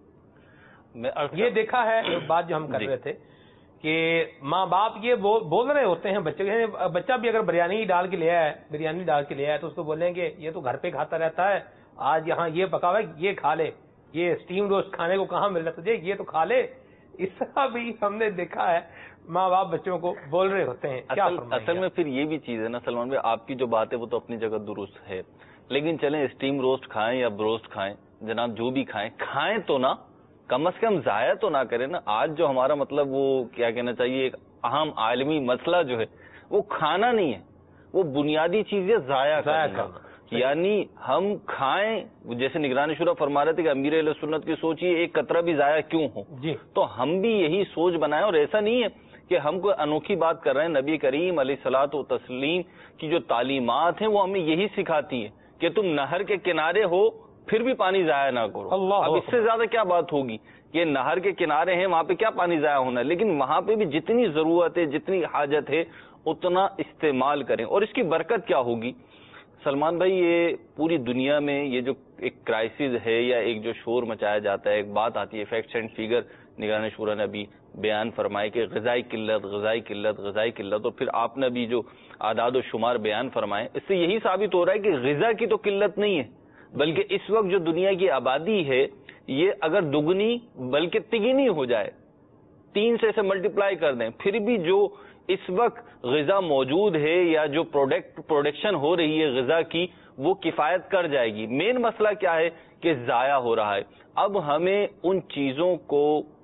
मैं ये देखा है बात जो हम कर रहे थे कि माँ बाप ये बो, बोल रहे होते हैं बच्चे के, बच्चा भी अगर बिरयानी डाल के ले आए बिरयानी डाल के ले आए तो उसको बोलेंगे ये तो घर पे खाता रहता है, आज यहाँ ये पका हुआ है ये खा ले, ये स्टीम रोस्ट खाने को कहाँ मिल रहा तुझे, ये तो खा ले. इस तरह भी हमने देखा है माँ बाप बच्चों को बोल रहे होते हैं. क्या असल, असल में फिर ये भी चीज है ना सलमान भाई, आपकी जो बात है वो तो अपनी जगह दुरुस्त है, लेकिन चलें स्टीम रोस्ट खाएं या ब्रोस्ट खाएं जनाब, जो भी खाएं खाएं तो ना, कम अज कम जाया तो ना करें ना. आज जो हमारा मतलब वो क्या कहना चाहिए एक अहम आलमी मसला जो है वो खाना नहीं है, वो बुनियादी चीज है जाया करना. यानी हम खाएं, जैसे निगरानी शुरा फरमा रहे थे कि अमीर अहले सुन्नत की सोचिए एक कतरा भी जाया क्यों हो जी, तो हम भी यही सोच बनाएं. और ऐसा नहीं है कि हम कोई अनोखी बात कर रहे हैं, नबी करीम अलैहिस्सलातु व तस्लीम की जो तालीमात हैं वो हमें यही सिखाती है कि तुम नहर के किनारे हो फिर भी पानी जाया ना करो. अब इससे ज्यादा क्या बात होगी कि नहर के किनारे हैं वहां पे क्या पानी जाया होना है, लेकिन वहां पे भी जितनी जरूरत है जितनी हाजत है उतना इस्तेमाल करें. और इसकी बरकत क्या होगी सलमान भाई, ये पूरी दुनिया में ये जो एक क्राइसिस है या एक जो शोर मचाया जाता है, एक बात आती है, फैक्ट्स एंड फिगर निगरानी शुरा ने अभी बयान फरमाए कि ग़िज़ाई किल्लत ग़िज़ाई किल्लत ग़िज़ाई किल्लत, और फिर आपने अभी जो आदाद व शुमार बयान फरमाए, इससे यही साबित हो रहा है कि ग़िज़ा की तो किल्लत नहीं है, बल्कि इस वक्त जो दुनिया की आबादी है ये अगर दुगनी बल्कि तिगनी हो जाए, तीन से इसे मल्टीप्लाई कर दें, फिर भी जो इस वक्त ग़िज़ा मौजूद है या जो प्रोडक्ट प्रोडक्शन हो रही है ग़िज़ा की वो किफ़ायत कर जाएगी. मेन मसला क्या है कि ज़ाया हो रहा है. अब हमें उन चीज़ों को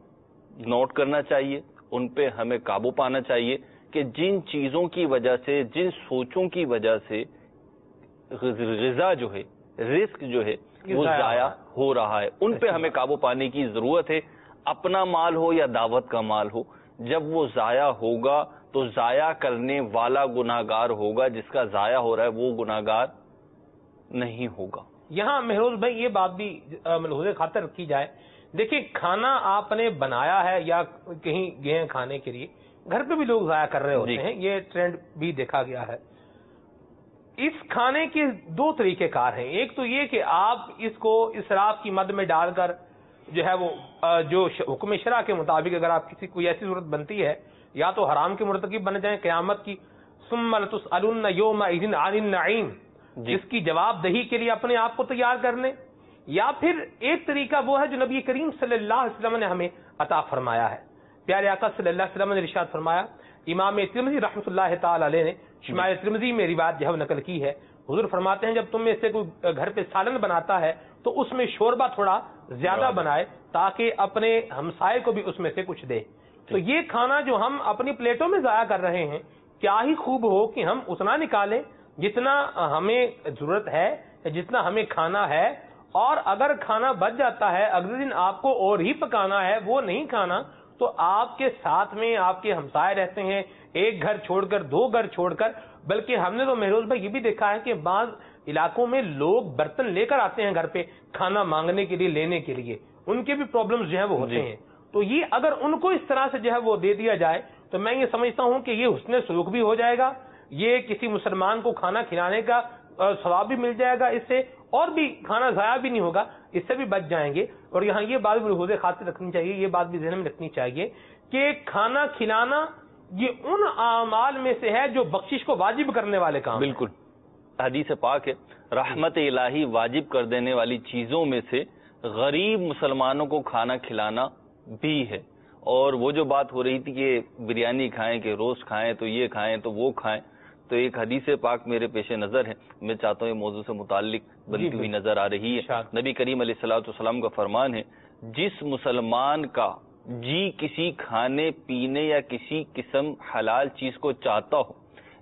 नोट करना चाहिए, उन पे हमें काबू पाना चाहिए कि जिन चीज़ों की वजह से, जिन सोचों की वजह से ग़िज़ा जो है, रिस्क जो है वो ज़ाया हो रहा है, उन पे हमें काबू पाने की ज़रूरत है. अपना माल हो या दावत का माल हो, जब वो ज़ाया होगा तो ज़ाया करने वाला गुनाहगार होगा, जिसका ज़ाया हो रहा है वो गुनाहगार नहीं होगा. यहाँ महरोज भाई ये बात भी मलहूज़े खातर रखी जाए, देखिए खाना आपने बनाया है या कहीं गए खाने के लिए, گھر پہ بھی لوگ ضائع کر رہے ہوتے جی. ہیں، یہ ٹرینڈ بھی دیکھا گیا ہے. اس کھانے کے دو طریقے کار ہیں. ایک تو یہ کہ آپ اس کو اسراف کی مد میں ڈال کر جو ہے وہ جو حکم شرع کے مطابق اگر آپ کسی کوئی ایسی صورت بنتی ہے یا تو حرام کے مرتکب بن جائیں قیامت کی، ثم لتسألن یومئذ عن النعیم، جس کی جواب دہی کے لیے اپنے آپ کو تیار کر لیں. یا پھر ایک طریقہ وہ ہے جو نبی کریم صلی اللہ علیہ وسلم نے ہمیں عطا فرمایا ہے. پیارے آقا صلی اللہ علیہ وسلم نے ارشاد فرمایا، امام ترمذی رحمۃ اللہ تعالی علیہ نے شمائل ترمذی میں روایت جو ہے نقل کی ہے، حضور فرماتے ہیں جب تم میں سے کوئی گھر پہ سالن بناتا ہے تو اس میں شوربہ تھوڑا زیادہ بنائے تاکہ اپنے ہمسائے کو بھی اس میں سے کچھ دے. تو یہ کھانا جو ہم اپنی پلیٹوں میں ضائع کر رہے ہیں، کیا ہی خوب ہو کہ ہم اتنا نکالیں جتنا ہمیں ضرورت ہے، جتنا ہمیں کھانا ہے. اور اگر کھانا بچ جاتا ہے اگلے دن آپ کو اور ہی پکانا ہے، وہ نہیں کھانا، تو آپ کے ساتھ میں آپ کے ہمسائے رہتے ہیں، ایک گھر چھوڑ کر، دو گھر چھوڑ کر. بلکہ ہم نے تو مہروز بھائی یہ بھی دیکھا ہے کہ بعض علاقوں میں لوگ برتن لے کر آتے ہیں گھر پہ کھانا مانگنے کے لیے، لینے کے لیے، ان کے بھی پرابلمز جو ہیں وہ ہوتے ہیں. تو یہ اگر ان کو اس طرح سے جو ہے وہ دے دیا جائے تو میں یہ سمجھتا ہوں کہ یہ حسن سلوک بھی ہو جائے گا، یہ کسی مسلمان کو کھانا کھلانے کا ثواب بھی مل جائے گا اس سے، اور بھی کھانا ضائع بھی نہیں ہوگا، اس سے بھی بچ جائیں گے. اور یہاں یہ بات بھی حوض خاطر رکھنی چاہیے، یہ بات بھی ذہن میں رکھنی چاہیے کہ کھانا کھلانا یہ ان اعمال میں سے ہے جو بخشش کو واجب کرنے والے کام. بالکل، حدیث پاک ہے رحمت الہی واجب کر دینے والی چیزوں میں سے غریب مسلمانوں کو کھانا کھلانا بھی ہے. اور وہ جو بات ہو رہی تھی کہ بریانی کھائیں، کہ روسٹ کھائیں، تو یہ کھائیں تو وہ کھائیں، تو ایک حدیث پاک میرے پیش نظر ہے، میں چاہتا ہوں یہ موضوع سے متعلق بنتی ہوئی نظر آ رہی ہے. نبی کریم علیہ الصلوۃ والسلام کا فرمان ہے، جس مسلمان کا جی کسی کھانے پینے یا کسی قسم حلال چیز کو چاہتا ہو،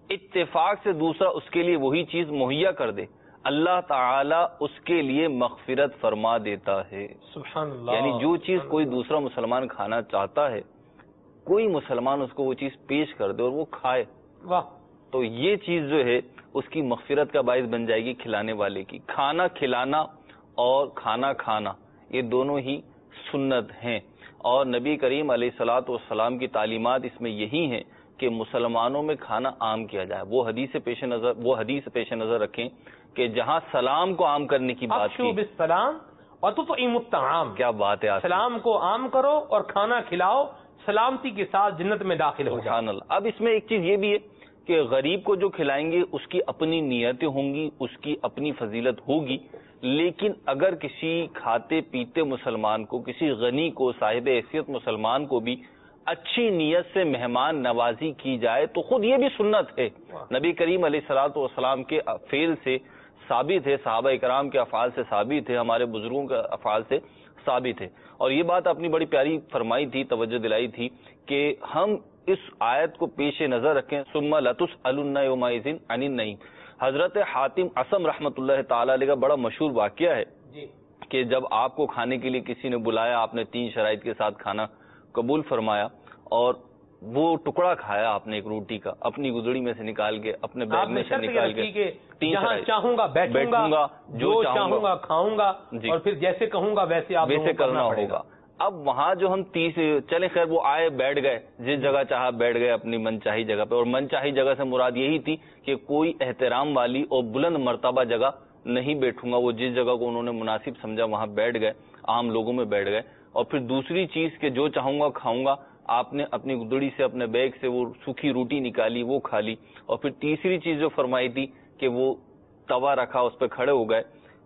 اتفاق سے دوسرا اس کے لیے وہی چیز مہیا کر دے، اللہ تعالی اس کے لیے مغفرت فرما دیتا ہے. سبحان اللہ. یعنی جو چیز کوئی دوسرا مسلمان کھانا چاہتا ہے، کوئی مسلمان اس کو وہ چیز پیش کر دے اور وہ کھائے، واہ، تو یہ چیز جو ہے اس کی مغفرت کا باعث بن جائے گی کھلانے والے کی. کھانا کھلانا اور کھانا کھانا یہ دونوں ہی سنت ہیں، اور نبی کریم علیہ الصلوۃ والسلام کی تعلیمات اس میں یہی ہیں کہ مسلمانوں میں کھانا عام کیا جائے. وہ حدیث پیش نظر وہ حدیث پیش نظر رکھیں کہ جہاں سلام کو عام کرنے کی بات کی، بالسلام وتطعم الطعام، کیا بات ہے، سلام کو عام کرو اور کھانا کھلاؤ، سلامتی کے ساتھ جنت میں داخل ہو جاؤ. سبحان اللہ. اب اس میں ایک چیز یہ بھی ہے کہ غریب کو جو کھلائیں گے اس کی اپنی نیتیں ہوں گی، اس کی اپنی فضیلت ہوگی، لیکن اگر کسی کھاتے پیتے مسلمان کو، کسی غنی کو، صاحب حیثیت مسلمان کو بھی اچھی نیت سے مہمان نوازی کی جائے تو خود یہ بھی سنت ہے. نبی کریم علیہ الصلوۃ والسلام کے فعل سے ثابت ہے، صحابہ اکرام کے افعال سے ثابت ہے، ہمارے بزرگوں کے افعال سے ثابت ہے. اور یہ بات اپنی بڑی پیاری فرمائی تھی، توجہ دلائی تھی کہ ہم اس آیت کو پیش نظر رکھیں، ثم لتسألن یومئذ عن النعیم. حضرت حاتم عصم رحمۃ اللہ تعالی علیہ کا بڑا مشہور واقعہ ہے کہ جب آپ کو کھانے کے لیے کسی نے بلایا، آپ نے تین شرائط کے ساتھ کھانا قبول فرمایا اور وہ ٹکڑا کھایا آپ نے ایک روٹی کا، اپنی گدڑی میں سے نکال کے، اپنے بیگ میں سے نکال کے، جہاں چاہوں گا بیٹھوں گا، جو چاہوں گا کھاؤں گا، اور پھر جیسے کہوں گا ویسے آپ ویسے کرنا ہوگا. اب وہاں جو ہم تیس چلے خیر وہ آئے، بیٹھ گئے، جس جگہ چاہا بیٹھ گئے اپنی من چاہی جگہ پہ. اور من چاہی جگہ سے مراد یہی تھی کہ کوئی احترام والی اور بلند مرتبہ جگہ نہیں بیٹھوں گا، وہ جس جگہ کو انہوں نے مناسب سمجھا وہاں بیٹھ گئے، عام لوگوں میں بیٹھ گئے. اور پھر دوسری چیز کہ جو چاہوں گا کھاؤں گا، آپ نے اپنی گدڑی سے، اپنے بیگ سے وہ سوکھی روٹی نکالی، وہ کھا لی. اور پھر تیسری چیز جو فرمائی تھی کہ وہ توا رکھا، اس پہ کھڑے ہو گئے،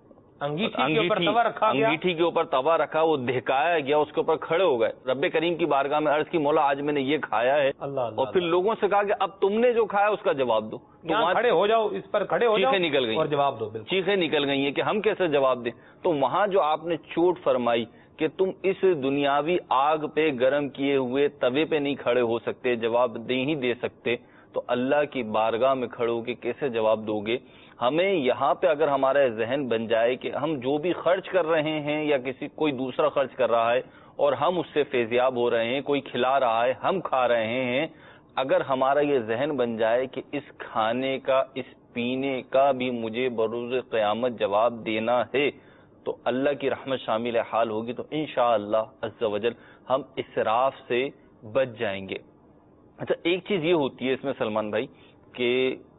انگیٹھی کے اوپر توا رکھا، وہ دہکایا گیا، اس کے اوپر کھڑے ہو گئے. رب کریم کی بارگاہ میں عرض کی، مولا آج میں نے یہ کھایا ہے. اور پھر لوگوں سے کہا کہ اب تم نے جو کھایا اس کا جواب دو. کھڑے ہو جاؤ، اس پر کھڑے ہو جاؤ، چیخیں نکل گئی اور جواب دو. چیخیں نکل گئی ہیں کہ ہم کیسے جواب دیں. تو وہاں جو آپ نے چوٹ فرمائی کہ تم اس دنیاوی آگ پہ گرم کیے ہوئے توے پہ نہیں کھڑے ہو سکتے، جواب نہیں دے سکتے، تو اللہ کی بارگاہ میں کھڑے ہو کے کیسے جواب دو گے؟ ہمیں یہاں پہ اگر ہمارا ذہن بن جائے کہ ہم جو بھی خرچ کر رہے ہیں یا کسی کوئی دوسرا خرچ کر رہا ہے اور ہم اس سے فیضیاب ہو رہے ہیں، کوئی کھلا رہا ہے ہم کھا رہے ہیں، اگر ہمارا یہ ذہن بن جائے کہ اس کھانے کا، اس پینے کا بھی مجھے بروز قیامت جواب دینا ہے، تو اللہ کی رحمت شامل حال ہوگی. تو انشاءاللہ عز و جل ہم اسراف سے بچ جائیں گے. اچھا ایک چیز یہ ہوتی ہے اس میں سلمان بھائی کہ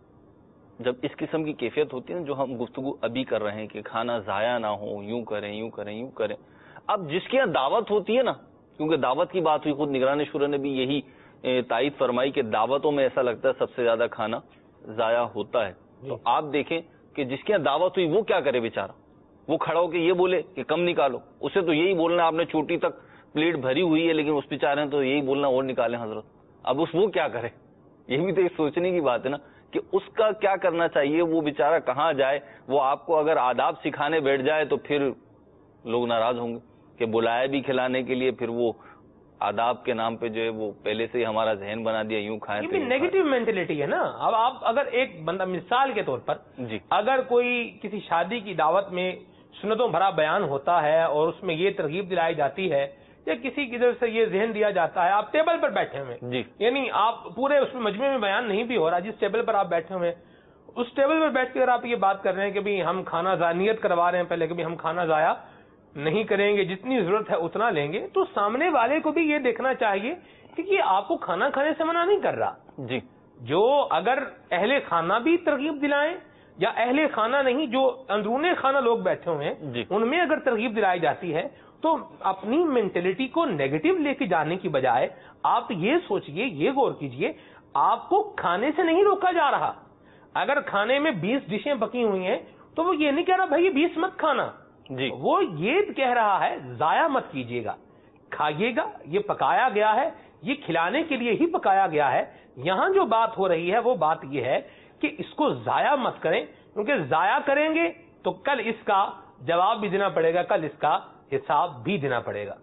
جب اس قسم کی کیفیت ہوتی ہے نا جو ہم گفتگو ابھی کر رہے ہیں کہ کھانا ضائع نہ ہو، یوں کریں یوں کریں یوں کریں، اب جس کے یہاں دعوت ہوتی ہے نا، کیونکہ دعوت کی بات ہوئی، خود نگران شورا نے بھی یہی تائید فرمائی کہ دعوتوں میں ایسا لگتا ہے سب سے زیادہ کھانا ضائع ہوتا ہے. تو آپ دیکھیں کہ جس کے یہاں دعوت ہوئی وہ کیا کرے بیچارہ، وہ کھڑا ہو کے یہ بولے کہ کم نکالو، اسے تو یہی بولنا آپ نے چوٹی تک پلیٹ بھری ہوئی ہے لیکن اس بیچارے نے تو یہی بولنا اور نکالیں حضرت. اب اس وہ کیا کرے، یہ بھی تو ایک سوچنے کی بات ہے نا کہ اس کا کیا کرنا چاہیے، وہ بیچارہ کہاں جائے. وہ آپ کو اگر آداب سکھانے بیٹھ جائے تو پھر لوگ ناراض ہوں گے کہ بلایا بھی کھلانے کے لیے، پھر وہ آداب کے نام پہ جو ہے وہ پہلے سے ہی ہمارا ذہن بنا دیا یوں کھائیں. یہ بھی نیگیٹو مینٹلٹی ہے نا. اب آپ اگر ایک بندہ مثال کے طور پر جی اگر کوئی کسی شادی کی دعوت میں سنتوں بھرا بیان ہوتا ہے اور اس میں یہ ترغیب دلائی جاتی ہے یا کسی کی طرف سے یہ ذہن دیا جاتا ہے، آپ ٹیبل پر بیٹھے ہوئے جی یعنی آپ پورے اس میں مجمع میں بیان نہیں بھی ہو رہا، جس ٹیبل پر آپ بیٹھے ہوئے اس ٹیبل پر بیٹھ کر آپ یہ بات کر رہے ہیں کہ بھی ہم کھانا ضائعیت کروا رہے ہیں پہلے کہ بھی ہم کھانا ضائع نہیں کریں گے، جتنی ضرورت ہے اتنا لیں گے، تو سامنے والے کو بھی یہ دیکھنا چاہیے کہ یہ آپ کو کھانا کھانے سے منع نہیں کر رہا. جی جو اگر اہل خانہ بھی ترغیب دلائیں یا اہل خانہ نہیں جو اندرون خانہ لوگ بیٹھے ہوئے ہیں جی. ان میں اگر ترغیب دلائی جاتی ہے تو اپنی مینٹلٹی کو نیگیٹو لے کے جانے کی بجائے آپ یہ سوچئے، یہ غور کیجئے آپ کو کھانے سے نہیں روکا جا رہا. اگر کھانے میں بیس ڈشیں پکی ہوئی ہیں تو وہ یہ نہیں کہہ رہا بھائی یہ بیس مت کھانا جی. وہ یہ کہہ رہا ہے ضائع مت کیجیے گا، کھائیے گا، یہ پکایا گیا ہے، یہ کھلانے کے لیے ہی پکایا گیا ہے. یہاں جو بات ہو رہی ہے وہ بات یہ ہے کہ اس کو ضائع مت کریں، کیونکہ ضائع کریں گے تو کل اس کا جواب بھی دینا پڑے گا، کل اس کا حساب بھی دینا پڑے گا.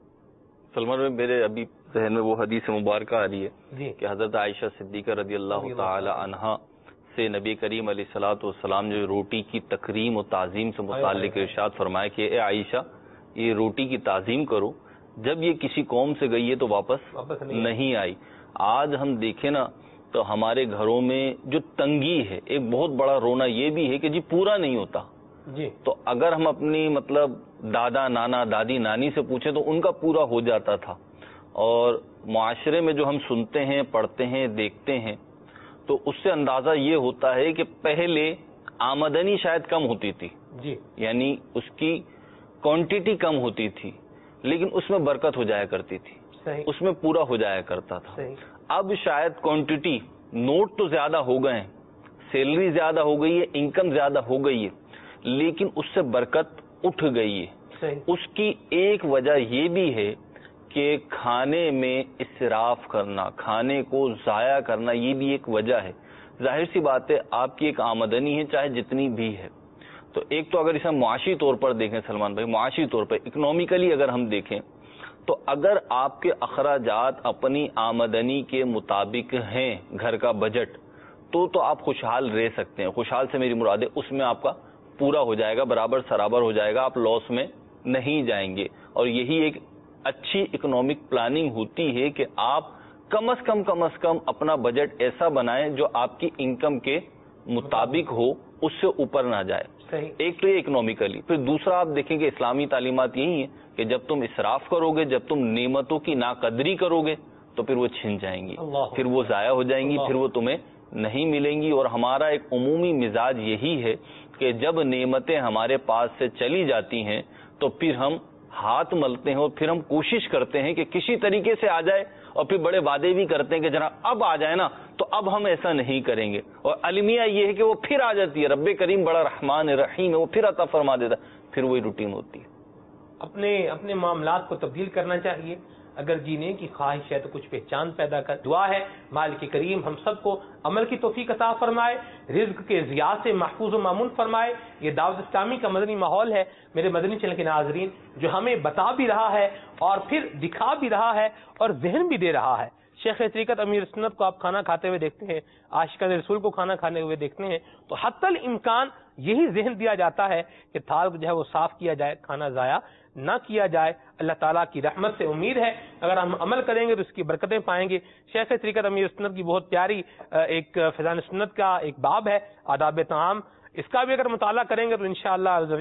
سلمان میں میرے ابھی ذہن میں وہ حدیث مبارکہ آ رہی ہے جی کہ حضرت عائشہ صدیقہ رضی اللہ تعالی عنہا سے نبی کریم علیہ الصلوۃ والسلام نے روٹی کی تکریم و تعظیم سے متعلق ارشاد فرمایا کہ اے عائشہ یہ روٹی کی تعظیم کرو، جب یہ کسی قوم سے گئی ہے تو واپس واپس نہیں آئی. آج ہم دیکھیں نا تو ہمارے گھروں میں جو تنگی ہے، ایک بہت بڑا رونا یہ بھی ہے کہ جی پورا نہیں ہوتا. جی تو اگر ہم اپنی مطلب دادا نانا دادی نانی سے پوچھیں تو ان کا پورا ہو جاتا تھا. اور معاشرے میں جو ہم سنتے ہیں پڑھتے ہیں دیکھتے ہیں تو اس سے اندازہ یہ ہوتا ہے کہ پہلے آمدنی شاید کم ہوتی تھی، جی یعنی اس کی کوانٹٹی کم ہوتی تھی لیکن اس میں برکت ہو جایا کرتی تھی، صحیح اس میں پورا ہو جایا کرتا تھا. صحیح. اب شاید کوانٹٹی، نوٹ تو زیادہ ہو گئے ہیں، سیلری زیادہ ہو گئی ہے، انکم زیادہ ہو گئی ہے، لیکن اس سے برکت اٹھ گئی ہے. صحیح. اس کی ایک وجہ یہ بھی ہے کہ کھانے میں اسراف کرنا، کھانے کو ضائع کرنا، یہ بھی ایک وجہ ہے. ظاہر سی بات ہے آپ کی ایک آمدنی ہے چاہے جتنی بھی ہے، تو ایک تو اگر اسے معاشی طور پر دیکھیں سلمان بھائی، معاشی طور پر اکنامیکلی اگر ہم دیکھیں تو اگر آپ کے اخراجات اپنی آمدنی کے مطابق ہیں، گھر کا بجٹ، تو تو آپ خوشحال رہ سکتے ہیں. خوشحال سے میری مراد ہے اس میں آپ کا پورا ہو جائے گا، برابر سرابر ہو جائے گا، آپ لاس میں نہیں جائیں گے. اور یہی ایک اچھی اکنامک پلاننگ ہوتی ہے کہ آپ کم از کم کم از کم اپنا بجٹ ایسا بنائیں جو آپ کی انکم کے مطابق ہو، اس سے اوپر نہ جائے. صحیح. ایک تو یہ اکنامیکلی. پھر دوسرا آپ دیکھیں کہ اسلامی تعلیمات یہی ہیں کہ جب تم اسراف کرو گے، جب تم نعمتوں کی ناقدری کرو گے تو پھر وہ چھن جائیں گی، پھر وہ ضائع ہو جائیں گی، پھر وہ تمہیں نہیں ملیں گی. اور ہمارا ایک عمومی مزاج یہی ہے کہ جب نعمتیں ہمارے پاس سے چلی جاتی ہیں تو پھر ہم ہاتھ ملتے ہیں اور پھر ہم کوشش کرتے ہیں کہ کسی طریقے سے آ جائے، اور پھر بڑے وعدے بھی کرتے ہیں کہ جناب اب آ جائے نا تو اب ہم ایسا نہیں کریں گے. اور المیہ یہ ہے کہ وہ پھر آ جاتی ہے. رب کریم بڑا رحمان رحیم ہے، وہ پھر عطا فرما دیتا ہے، پھر وہی روٹین ہوتی ہے. اپنے اپنے معاملات کو تبدیل کرنا چاہیے. اگر جینے کی خواہش ہے تو کچھ پہچان پیدا کر. دعا ہے مالک کریم ہم سب کو عمل کی توفیق عطا فرمائے، رزق کے ضیاء سے محفوظ و مامون فرمائے. یہ دعوت اسلامی کا مدنی ماحول ہے میرے مدنی چینل کے ناظرین، جو ہمیں بتا بھی رہا ہے اور پھر دکھا بھی رہا ہے اور ذہن بھی دے رہا ہے. شیخ طریقت امیر سنت کو آپ کھانا کھاتے ہوئے دیکھتے ہیں، عاشقان رسول کو کھانا کھانے ہوئے دیکھتے ہیں، تو حتی الامکان یہی ذہن دیا جاتا ہے کہ تھال جو ہے وہ صاف کیا جائے، کھانا ضائع نہ کیا جائے. اللہ تعالیٰ کی رحمت سے امید ہے اگر ہم عمل کریں گے تو اس کی برکتیں پائیں گے. شیخ طریقت امیر سنت کی بہت پیاری ایک فیضان سنت کا ایک باب ہے آداب طعام، اس کا بھی اگر مطالعہ کریں گے تو انشاءاللہ عز و جل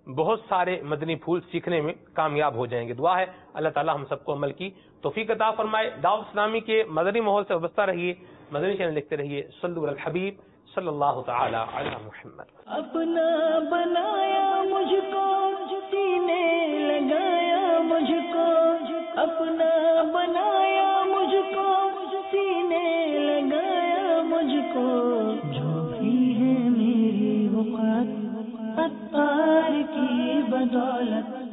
بہت سارے مدنی پھول سیکھنے میں کامیاب ہو جائیں گے. دعا ہے اللہ تعالیٰ ہم سب کو عمل کی توفیق عطا فرمائے. دعوت اسلامی کے مدنی ماحول سے وابستہ رہیے, مدنی چینل لکھتے رہیے. صلو علی الحبیب صلی اللہ تعالی علی محمد. اپنا بنایا مجھ کو, سینے لگایا مجھ کو, اپنا بنایا مجھ کو, سینے لگایا مجھ کو. جو بھی ہے میری وقت عطار کی بدولت,